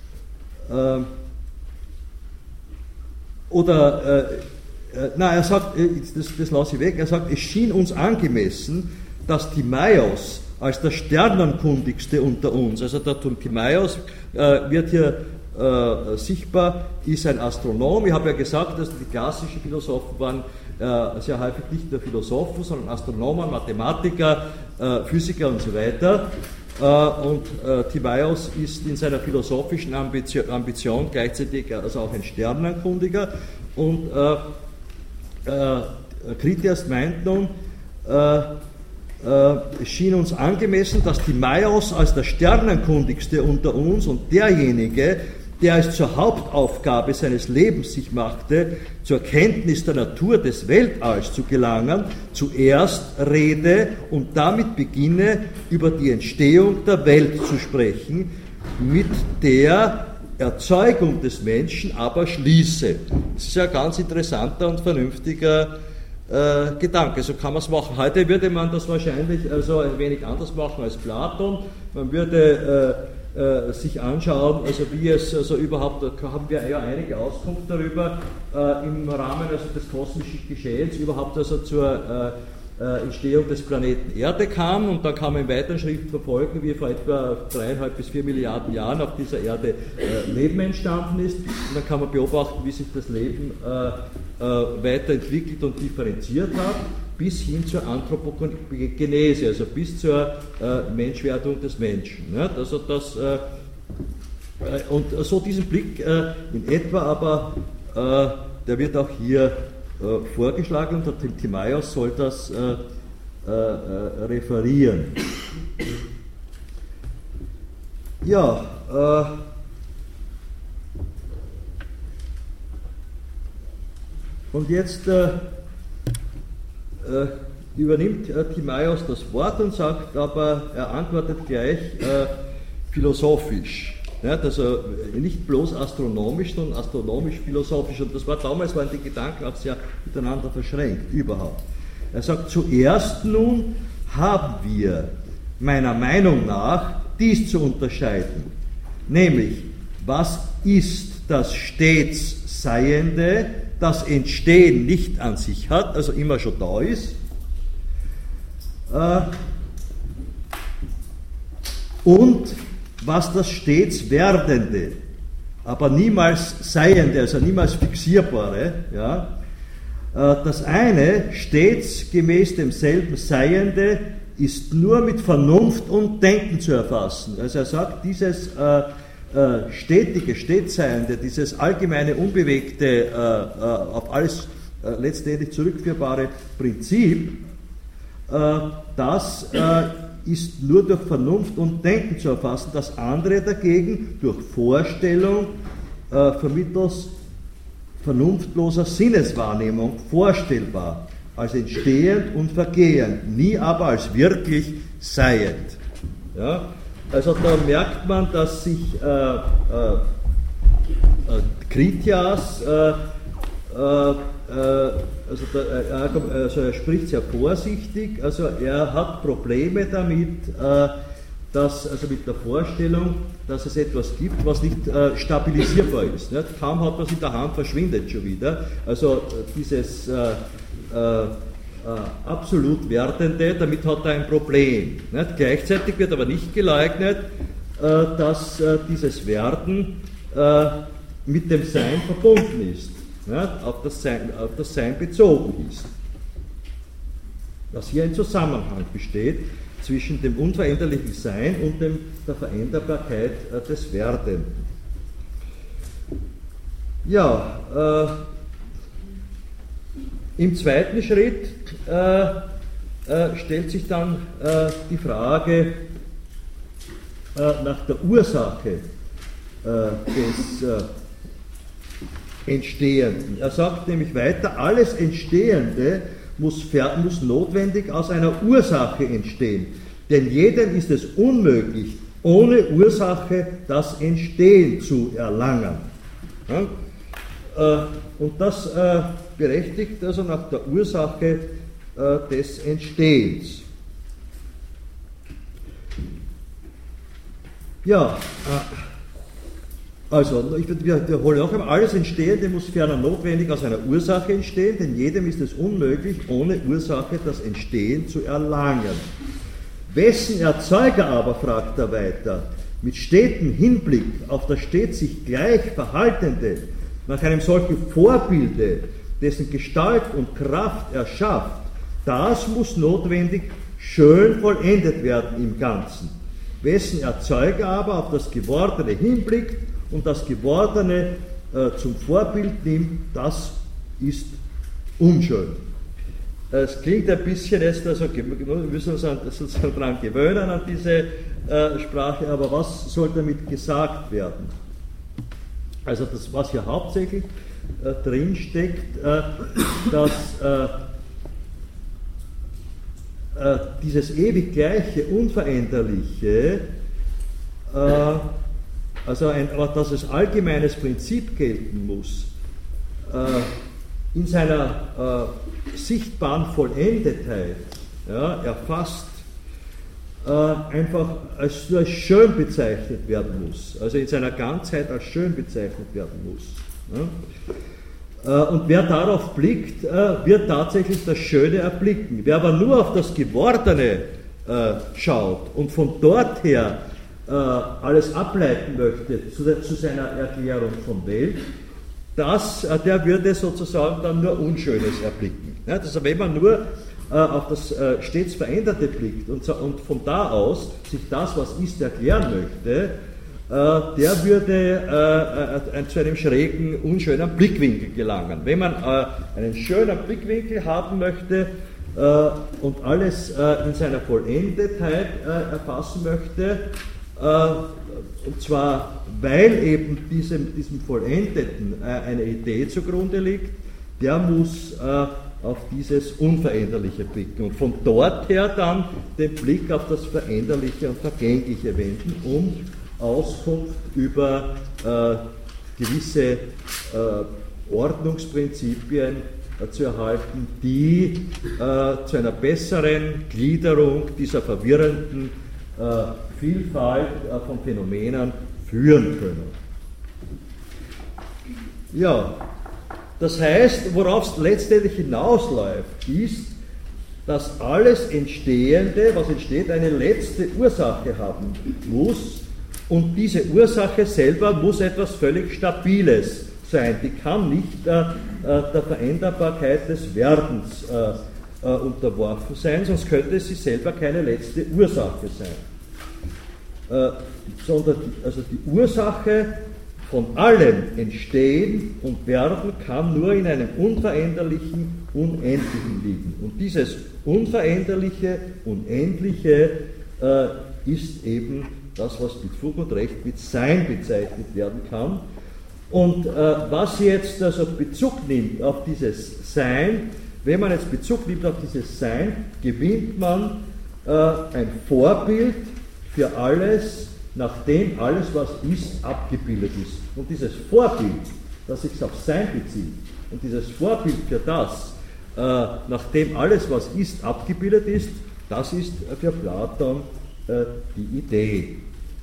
oder, äh, äh, nein, er sagt, das, das lasse ich weg, er sagt, es schien uns angemessen, dass Timaeus als der Sternenkundigste unter uns, also der Timaeus äh, wird hier äh, sichtbar, ist ein Astronom. Ich habe ja gesagt, dass die klassischen Philosophen waren äh, sehr häufig nicht nur Philosophen, sondern Astronomen, Mathematiker, äh, Physiker und so weiter. Äh, und äh, Timaeus ist in seiner philosophischen Ambition, Ambition gleichzeitig also auch ein Sternenkundiger. Und äh, äh, Kritias meint nun, äh, äh, schien uns angemessen, dass Timaeus als der Sternenkundigste unter uns und derjenige, der es zur Hauptaufgabe seines Lebens sich machte, zur Kenntnis der Natur des Weltalls zu gelangen, zuerst rede und damit beginne, über die Entstehung der Welt zu sprechen, mit der Erzeugung des Menschen aber schließe. Das ist ja ein ganz interessanter und vernünftiger äh, Gedanke. So kann man es machen. Heute würde man das wahrscheinlich also ein wenig anders machen als Platon. Man würde äh, Äh, sich anschauen, also wie es also überhaupt, da haben wir ja einige Auskunft darüber, äh, im Rahmen also des kosmischen Geschehens überhaupt also zur äh, äh, Entstehung des Planeten Erde kam, und dann kann man im weiteren Schritt verfolgen, wie vor etwa dreieinhalb bis vier Milliarden Jahren auf dieser Erde äh, Leben entstanden ist, und dann kann man beobachten, wie sich das Leben äh, äh, weiterentwickelt und differenziert hat, bis hin zur Anthropogenese, also bis zur äh, Menschwerdung des Menschen. Ne? Also das, äh, äh, und so diesen Blick äh, in etwa, aber äh, der wird auch hier äh, vorgeschlagen, und der Timaeus soll das äh, äh, referieren. Ja, äh, und jetzt äh, Äh, übernimmt äh, Timaeus das Wort und sagt, aber er antwortet gleich äh, philosophisch. Ja, also nicht bloß astronomisch, sondern astronomisch-philosophisch. Und das war damals, waren die Gedanken auch sehr miteinander verschränkt, überhaupt. Er sagt, zuerst nun haben wir meiner Meinung nach dies zu unterscheiden, nämlich, was ist das stets Seiende, das Entstehen nicht an sich hat, also immer schon da ist, äh, und was das stets Werdende, aber niemals Seiende, also niemals Fixierbare, ja, äh, das eine, stets gemäß demselben Seiende, ist nur mit Vernunft und Denken zu erfassen. Also er sagt, dieses äh, Äh, stetige, Stetseiende, dieses allgemeine, unbewegte, äh, äh, auf alles äh, letztendlich zurückführbare Prinzip, äh, das äh, ist nur durch Vernunft und Denken zu erfassen, das andere dagegen durch Vorstellung äh, vermittels vernunftloser Sinneswahrnehmung vorstellbar, als entstehend und vergehend, nie aber als wirklich seiend. Ja? Also da merkt man, dass sich äh, äh, Kritias, äh, äh, also, da, also er spricht sehr vorsichtig, also er hat Probleme damit, äh, dass, also mit der Vorstellung, dass es etwas gibt, was nicht äh, stabilisierbar ist. Nicht? Kaum hat man es in der Hand, verschwindet schon wieder. Also dieses äh, äh, Äh, absolut Werdende, damit hat er ein Problem. Nicht? Gleichzeitig wird aber nicht geleugnet, äh, dass äh, dieses Werden äh, mit dem Sein verbunden ist, nicht? Auf, das Sein, auf das Sein bezogen ist. Dass hier ein Zusammenhang besteht zwischen dem unveränderlichen Sein und dem, der Veränderbarkeit äh, des Werdenden. Ja, äh, im zweiten Schritt äh, äh, stellt sich dann äh, die Frage äh, nach der Ursache äh, des äh, Entstehenden. Er sagt nämlich weiter, alles Entstehende muss, muss notwendig aus einer Ursache entstehen, denn jedem ist es unmöglich, ohne Ursache das Entstehen zu erlangen. Ja? Äh, und das äh, berechtigt also nach der Ursache äh, des Entstehens. Ja, äh, also ich wiederhole noch einmal, alles Entstehende muss ferner notwendig aus einer Ursache entstehen, denn jedem ist es unmöglich, ohne Ursache das Entstehen zu erlangen. Wessen Erzeuger aber, fragt er weiter, mit stetem Hinblick auf das stets sich gleich Verhaltende, nach einem solchen Vorbilde, dessen Gestalt und Kraft er schafft, das muss notwendig schön vollendet werden im Ganzen. Wessen Erzeuger aber auf das Gewordene hinblickt und das Gewordene äh, zum Vorbild nimmt, das ist unschön. es klingt ein bisschen jetzt, also wir müssen uns sozusagen daran gewöhnen an diese äh, Sprache, aber was soll damit gesagt werden? Also das, was hier hauptsächlich äh, drinsteckt, äh, dass äh, äh, dieses ewig gleiche, unveränderliche, äh, also ein, dass es allgemeines Prinzip gelten muss, äh, in seiner äh, sichtbaren Vollendetheit, ja, erfasst, äh, einfach als, als schön bezeichnet werden muss, also in seiner Ganzheit als schön bezeichnet werden muss. Ja. Äh, und wer darauf blickt, äh, wird tatsächlich das Schöne erblicken. Wer aber nur auf das Gewordene äh, schaut und von dort her äh, alles ableiten möchte zu, der, zu seiner Erklärung von Welt, das, äh, der würde sozusagen dann nur Unschönes erblicken. Ja, also wenn man nur äh, auf das äh, stets Veränderte blickt und, und von da aus sich das, was ist, erklären möchte, äh, der würde äh, äh, zu einem schrägen, unschönen Blickwinkel gelangen. Wenn man äh, einen schönen Blickwinkel haben möchte äh, und alles äh, in seiner Vollendetheit äh, erfassen möchte, äh, und zwar weil eben diesem, diesem Vollendeten äh, eine Idee zugrunde liegt, der muss äh, auf dieses Unveränderliche blicken und von dort her dann den Blick auf das Veränderliche und Vergängliche wenden, um Auskunft über äh, gewisse äh, Ordnungsprinzipien äh, zu erhalten, die äh, zu einer besseren Gliederung dieser verwirrenden äh, Vielfalt äh, von Phänomenen führen können. Ja, das heißt, worauf es letztendlich hinausläuft, ist, dass alles Entstehende, was entsteht, eine letzte Ursache haben muss und diese Ursache selber muss etwas völlig Stabiles sein. Die kann nicht äh, der Veränderbarkeit des Werdens äh, äh, unterworfen sein, sonst könnte sie selber keine letzte Ursache sein. Äh, sondern die, also die Ursache von allem Entstehen und Werden kann nur in einem Unveränderlichen, Unendlichen liegen. Und dieses Unveränderliche, Unendliche äh, ist eben das, was mit Fug und Recht mit Sein bezeichnet werden kann. Und äh, was jetzt also Bezug nimmt auf dieses Sein, wenn man jetzt Bezug nimmt auf dieses Sein, gewinnt man äh, ein Vorbild für alles, nachdem alles, was ist, abgebildet ist. Und dieses Vorbild, das sich auf Sein bezieht, und dieses Vorbild für das, äh, nachdem alles, was ist, abgebildet ist, das ist für Platon äh, die Idee.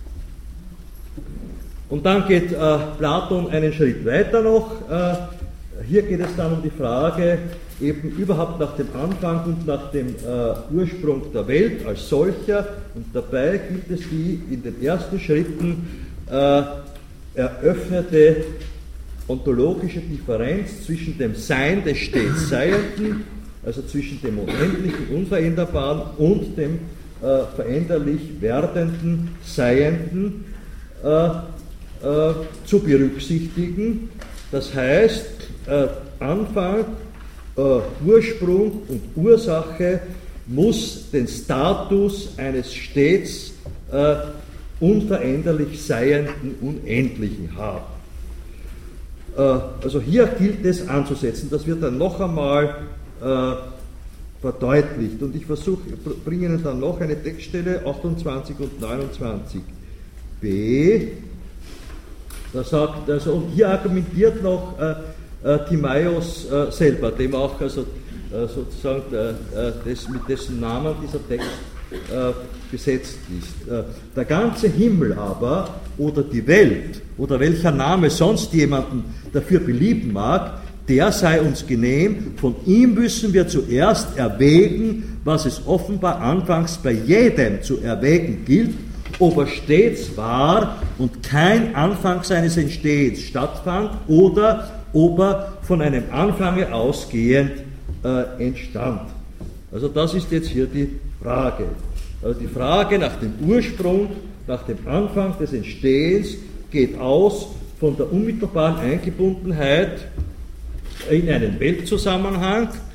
Und dann geht äh, Platon einen Schritt weiter noch. Äh, hier geht es dann um die Frage, eben überhaupt nach dem Anfang und nach dem äh, Ursprung der Welt als solcher. Und dabei gibt es die in den ersten Schritten äh, eröffnete ontologische Differenz zwischen dem Sein des stets Seienden, also zwischen dem Unendlichen, Unveränderbaren und dem äh, veränderlich werdenden, Seienden äh, äh, zu berücksichtigen. Das heißt, äh, Anfang, Uh, Ursprung und Ursache muss den Status eines stets uh, unveränderlich Seienden, Unendlichen haben. Uh, also hier gilt es anzusetzen, das wird dann noch einmal uh, verdeutlicht und ich versuche, bringe Ihnen dann noch eine Textstelle, achtundzwanzig und neunundzwanzig b. Da sagt, also, und hier argumentiert noch uh, Äh, Timaeus äh, selber, dem auch also, äh, sozusagen äh, des, mit dessen Namen dieser Text äh, besetzt ist. Äh, der ganze Himmel aber oder die Welt oder welcher Name sonst jemanden dafür belieben mag, der sei uns genehm, von ihm müssen wir zuerst erwägen, was es offenbar anfangs bei jedem zu erwägen gilt, ob er stets war und kein Anfang seines Entstehens stattfand oder ob er von einem Anfange ausgehend äh, entstand. Also das ist jetzt hier die Frage. Also die Frage nach dem Ursprung, nach dem Anfang des Entstehens geht aus von der unmittelbaren Eingebundenheit in einen Weltzusammenhang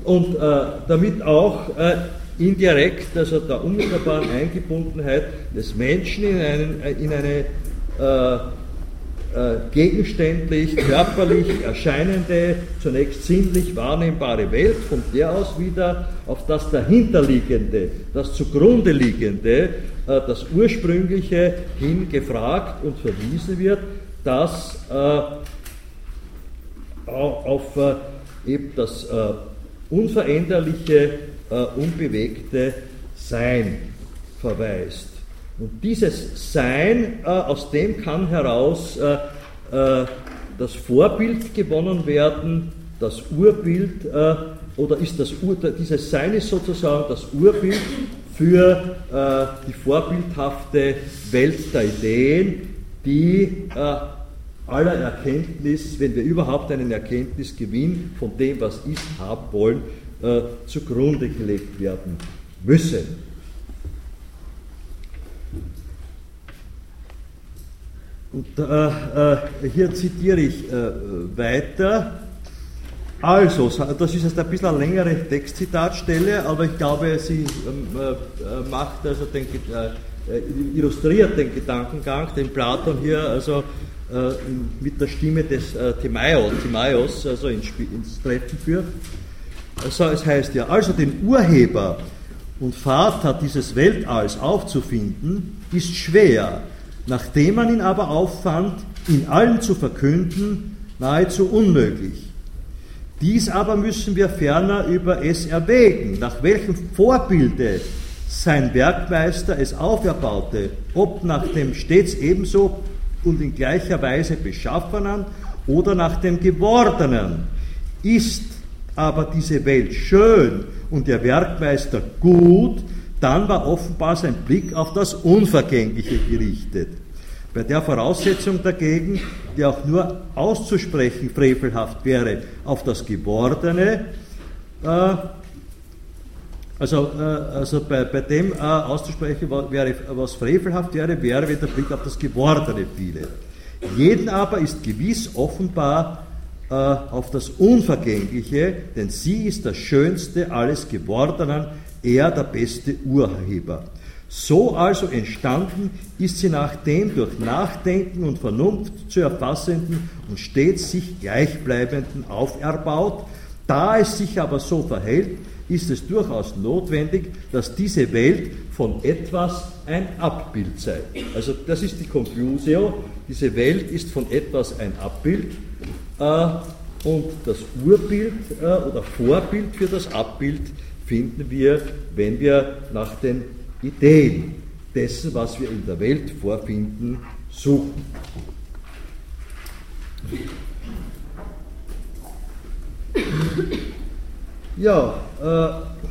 und äh, damit auch äh, indirekt, also der unmittelbaren Eingebundenheit des Menschen in, einen, in eine äh, äh, gegenständlich, körperlich erscheinende, zunächst sinnlich wahrnehmbare Welt, von der aus wieder auf das dahinterliegende, das zugrunde liegende, äh, das ursprüngliche hin gefragt und verwiesen wird, das äh, auf äh, eben das äh, unveränderliche, äh, unbewegte Sein verweist. Und dieses Sein, äh, aus dem kann heraus äh, äh, das Vorbild gewonnen werden, das Urbild, äh, oder ist das Ur, dieses Sein ist sozusagen das Urbild für äh, die vorbildhafte Welt der Ideen, die äh, aller Erkenntnis, wenn wir überhaupt einen Erkenntnisgewinn von dem, was ist, haben wollen, äh, zugrunde gelegt werden müssen. Und äh, äh, hier zitiere ich äh, weiter. Also, das ist jetzt ein bisschen eine längere Textzitatstelle, aber ich glaube, sie ähm, äh, macht also den, äh, illustriert den Gedankengang, den Platon hier also äh, mit der Stimme des äh, Timaios, Timaios also ins, ins Treffen führt. Also, es heißt ja, also den Urheber und Vater dieses Weltalls aufzufinden, ist schwer, nachdem man ihn aber auffand, ihn allen zu verkünden, nahezu unmöglich. Dies aber müssen wir ferner über es erwägen, nach welchem Vorbilde sein Werkmeister es auferbaute, ob nach dem stets ebenso und in gleicher Weise beschaffenen oder nach dem gewordenen. Ist aber diese Welt schön und der Werkmeister gut, dann war offenbar sein Blick auf das Unvergängliche gerichtet. Bei der Voraussetzung dagegen, die auch nur auszusprechen frevelhaft wäre, auf das Gewordene, äh, also, äh, also bei, bei dem äh, auszusprechen wäre, was frevelhaft wäre, wäre, wenn der Blick auf das Gewordene fiele. Jeden aber ist gewiss offenbar äh, auf das Unvergängliche, denn sie ist das Schönste alles Gewordenen, er der beste Urheber. So also entstanden ist sie nach dem durch Nachdenken und Vernunft zu erfassenden und stets sich gleichbleibenden auferbaut. Da es sich aber so verhält, ist es durchaus notwendig, dass diese Welt von etwas ein Abbild sei. Also das ist die Conclusio, diese Welt ist von etwas ein Abbild äh, und das Urbild äh, oder Vorbild für das Abbild finden wir, wenn wir nach den Ideen dessen, was wir in der Welt vorfinden, suchen. Ja, äh,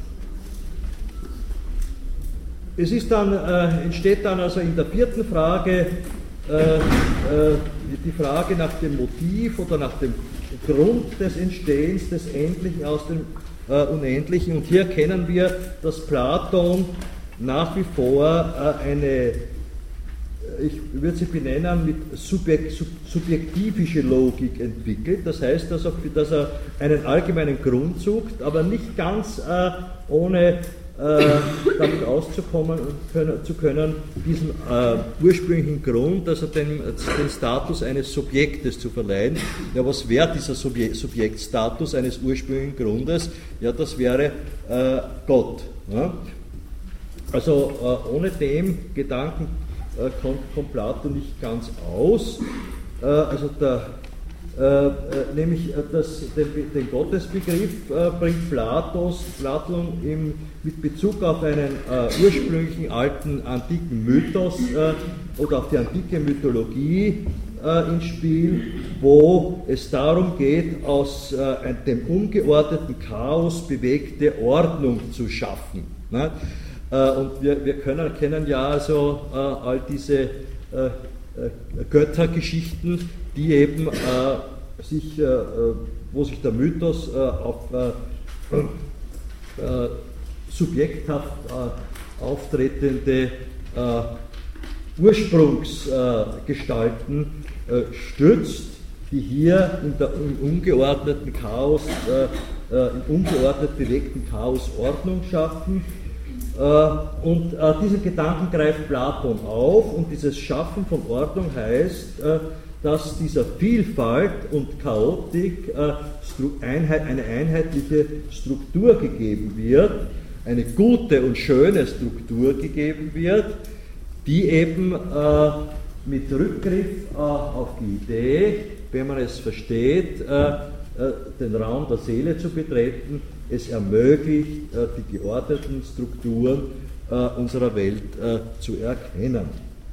es ist dann, äh, entsteht dann also in der vierten Frage äh, äh, die Frage nach dem Motiv oder nach dem Grund des Entstehens des Endlichen aus dem äh, Unendlichen. Und hier kennen wir, dass Platon nach wie vor äh, eine, ich würde sie benennen, mit subjek, sub, subjektivische Logik entwickelt. Das heißt also, dass er einen allgemeinen Grund sucht, aber nicht ganz äh, ohne äh, damit auszukommen können, zu können, diesem äh, ursprünglichen Grund, also den, den Status eines Subjektes zu verleihen. Ja, was wäre dieser Subje Subjektstatus eines ursprünglichen Grundes? Ja, das wäre äh, Gott. Ja? Also äh, ohne dem Gedanken äh, kommt, kommt Platon nicht ganz aus. Äh, also der, äh, äh, nämlich äh, das, den, den Gottesbegriff äh, bringt Platos, Platon im, mit Bezug auf einen äh, ursprünglichen alten antiken Mythos äh, oder auf die antike Mythologie äh, ins Spiel, wo es darum geht, aus äh, dem ungeordneten Chaos bewegte Ordnung zu schaffen. Ne? Und wir, wir können, kennen ja also äh, all diese äh, äh, Göttergeschichten, die eben äh, sich, äh, wo sich der Mythos äh, auf äh, äh, subjekthaft äh, auftretende äh, Ursprungsgestalten äh, stützt, die hier in der, im ungeordneten Chaos äh, äh, im ungeordnet bewegten Chaos Ordnung schaffen. Äh, und äh, diesen Gedanken greift Platon auf, und dieses Schaffen von Ordnung heißt, äh, dass dieser Vielfalt und Chaotik äh, Einheit, eine einheitliche Struktur gegeben wird, eine gute und schöne Struktur gegeben wird, die eben äh, mit Rückgriff äh, auf die Idee, wenn man es versteht, äh, äh, den Raum der Seele zu betreten, es ermöglicht, äh, die geordneten Strukturen äh, unserer Welt äh, zu erkennen.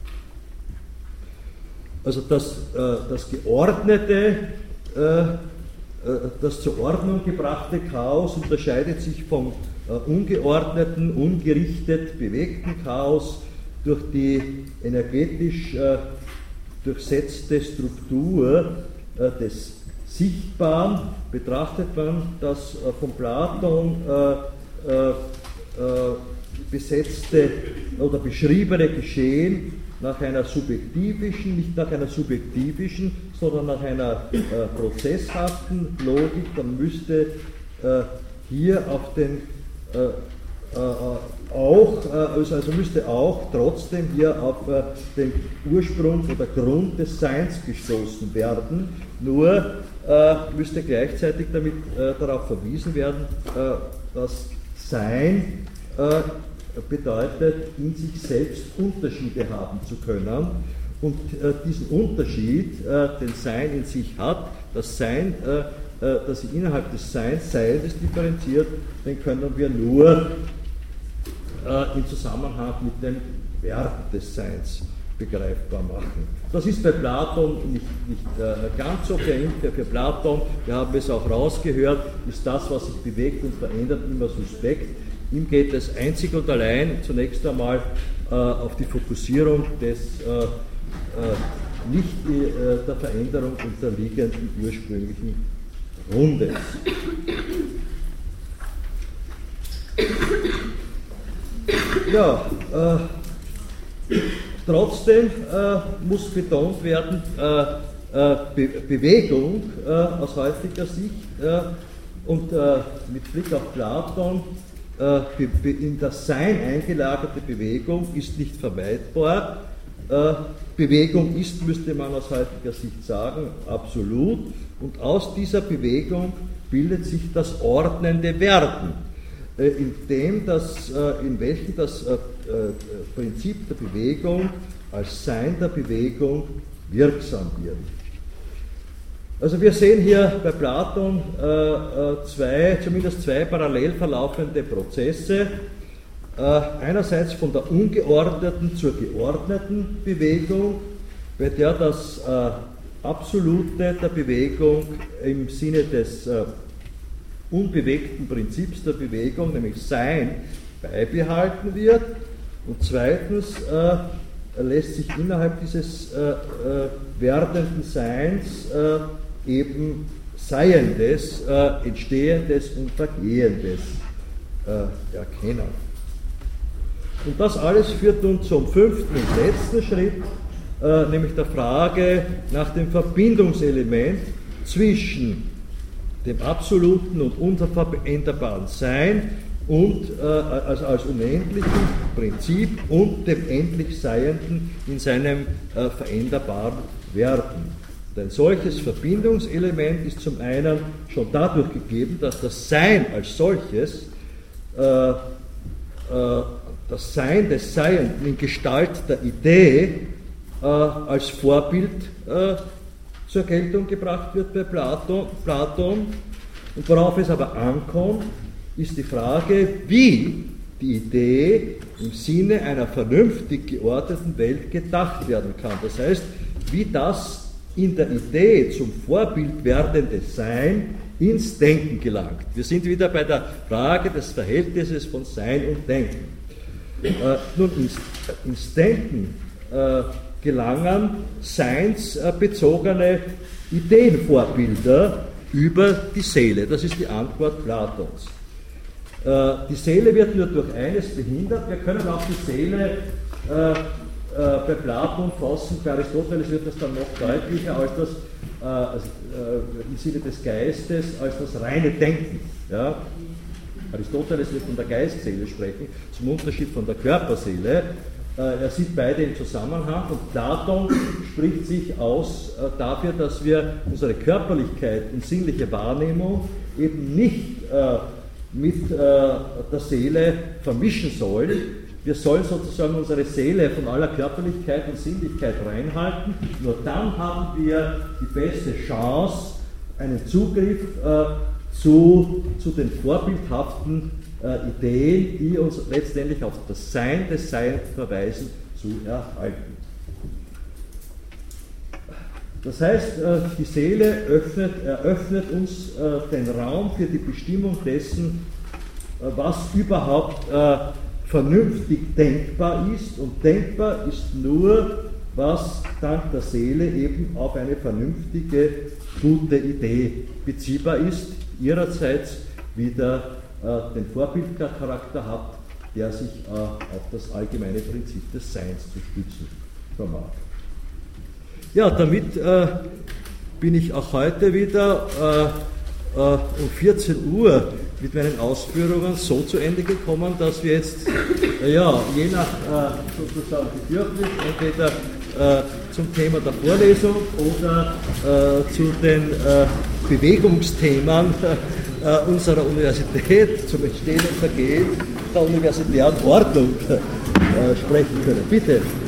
Also das, äh, das geordnete, äh, das zur Ordnung gebrachte Chaos unterscheidet sich vom äh, ungeordneten, ungerichtet bewegten Chaos durch die energetisch äh, durchsetzte Struktur äh, des Sichtbaren. Betrachtet man das äh, von Platon äh, äh, äh, besetzte oder beschriebene Geschehen nach einer subjektivischen, nicht nach einer subjektivischen, sondern nach einer äh, prozesshaften Logik, dann müsste äh, hier auf den äh, äh, auch, äh, also, also müsste auch trotzdem hier auf äh, den Ursprung oder Grund des Seins gestoßen werden, nur äh, müsste gleichzeitig damit äh, darauf verwiesen werden, äh, dass Sein äh, bedeutet, in sich selbst Unterschiede haben zu können, und äh, diesen Unterschied, äh, den Sein in sich hat, das Sein, äh, äh, das sich innerhalb des Seins, Seiendes differenziert, den können wir nur äh, im Zusammenhang mit dem Wert des Seins begreifbar machen. Das ist bei Platon nicht, nicht äh, ganz so für, ihn, für Platon, wir haben es auch rausgehört, ist das, was sich bewegt und verändert, immer suspekt. Ihm geht es einzig und allein zunächst einmal äh, auf die Fokussierung des äh, äh, nicht äh, der Veränderung unterliegenden ursprünglichen Grundes. Ja, äh, trotzdem äh, muss betont werden, äh, äh, Be Bewegung äh, aus heutiger Sicht äh, und äh, mit Blick auf Platon, in das Sein eingelagerte Bewegung ist nicht vermeidbar. Bewegung ist, müsste man aus heutiger Sicht sagen, absolut. Und aus dieser Bewegung bildet sich das ordnende Werden, in dem das, in welchem das Prinzip der Bewegung als Sein der Bewegung wirksam wird. Also wir sehen hier bei Platon äh, zwei, zumindest zwei parallel verlaufende Prozesse. Äh, einerseits von der ungeordneten zur geordneten Bewegung, bei der das äh, Absolute der Bewegung im Sinne des äh, unbewegten Prinzips der Bewegung, nämlich Sein, beibehalten wird. Und zweitens äh, lässt sich innerhalb dieses äh, äh, werdenden Seins äh, eben Seiendes, äh, Entstehendes und Vergehendes äh, erkennen. Und das alles führt nun zum fünften und letzten Schritt, äh, nämlich der Frage nach dem Verbindungselement zwischen dem absoluten und unveränderbaren Sein und äh, also als unendlichen Prinzip und dem endlich Seienden in seinem äh, veränderbaren Werden. Ein solches Verbindungselement ist zum einen schon dadurch gegeben, dass das Sein als solches, äh, äh, das Sein des Seienden in Gestalt der Idee äh, als Vorbild äh, zur Geltung gebracht wird bei Platon, Platon. Und worauf es aber ankommt, ist die Frage, wie die Idee im Sinne einer vernünftig geordneten Welt gedacht werden kann. Das heißt, wie das in der Idee zum Vorbild werdende Sein ins Denken gelangt. Wir sind wieder bei der Frage des Verhältnisses von Sein und Denken. Äh, nun, ins, ins Denken äh, gelangen seinsbezogene Ideenvorbilder über die Seele. Das ist die Antwort Platons. Äh, die Seele wird nur durch eines behindert. Wir können auch die Seele äh, bei Platon und Fassen, bei Aristoteles wird das dann noch deutlicher als das äh, also, äh, im Sinne des Geistes, als das reine Denken. Ja? Aristoteles wird von der Geistseele sprechen, zum Unterschied von der Körperseele. Äh, er sieht beide im Zusammenhang und Platon spricht sich aus äh, dafür, dass wir unsere Körperlichkeit und sinnliche Wahrnehmung eben nicht äh, mit äh, der Seele vermischen sollen. Wir sollen sozusagen unsere Seele von aller Körperlichkeit und Sinnlichkeit reinhalten. Nur dann haben wir die beste Chance, einen Zugriff äh, zu, zu den vorbildhaften äh, Ideen, die uns letztendlich auf das Sein des Seins verweisen, zu erhalten. Das heißt, äh, die Seele öffnet, eröffnet uns äh, den Raum für die Bestimmung dessen, äh, was überhaupt äh, vernünftig denkbar ist, und denkbar ist nur, was dank der Seele eben auf eine vernünftige, gute Idee beziehbar ist, ihrerseits wieder äh, den Vorbildcharakter hat, der sich äh, auf das allgemeine Prinzip des Seins zu stützen vermag. Ja, damit äh, bin ich auch heute wieder äh, äh, um vierzehn Uhr mit meinen Ausführungen so zu Ende gekommen, dass wir jetzt, äh, ja, je nach äh, sozusagen Bedürfnis, entweder äh, zum Thema der Vorlesung oder äh, zu den äh, Bewegungsthemen äh, unserer Universität, zum Entstehen und Vergehen der universitären Ordnung äh, sprechen können. Bitte.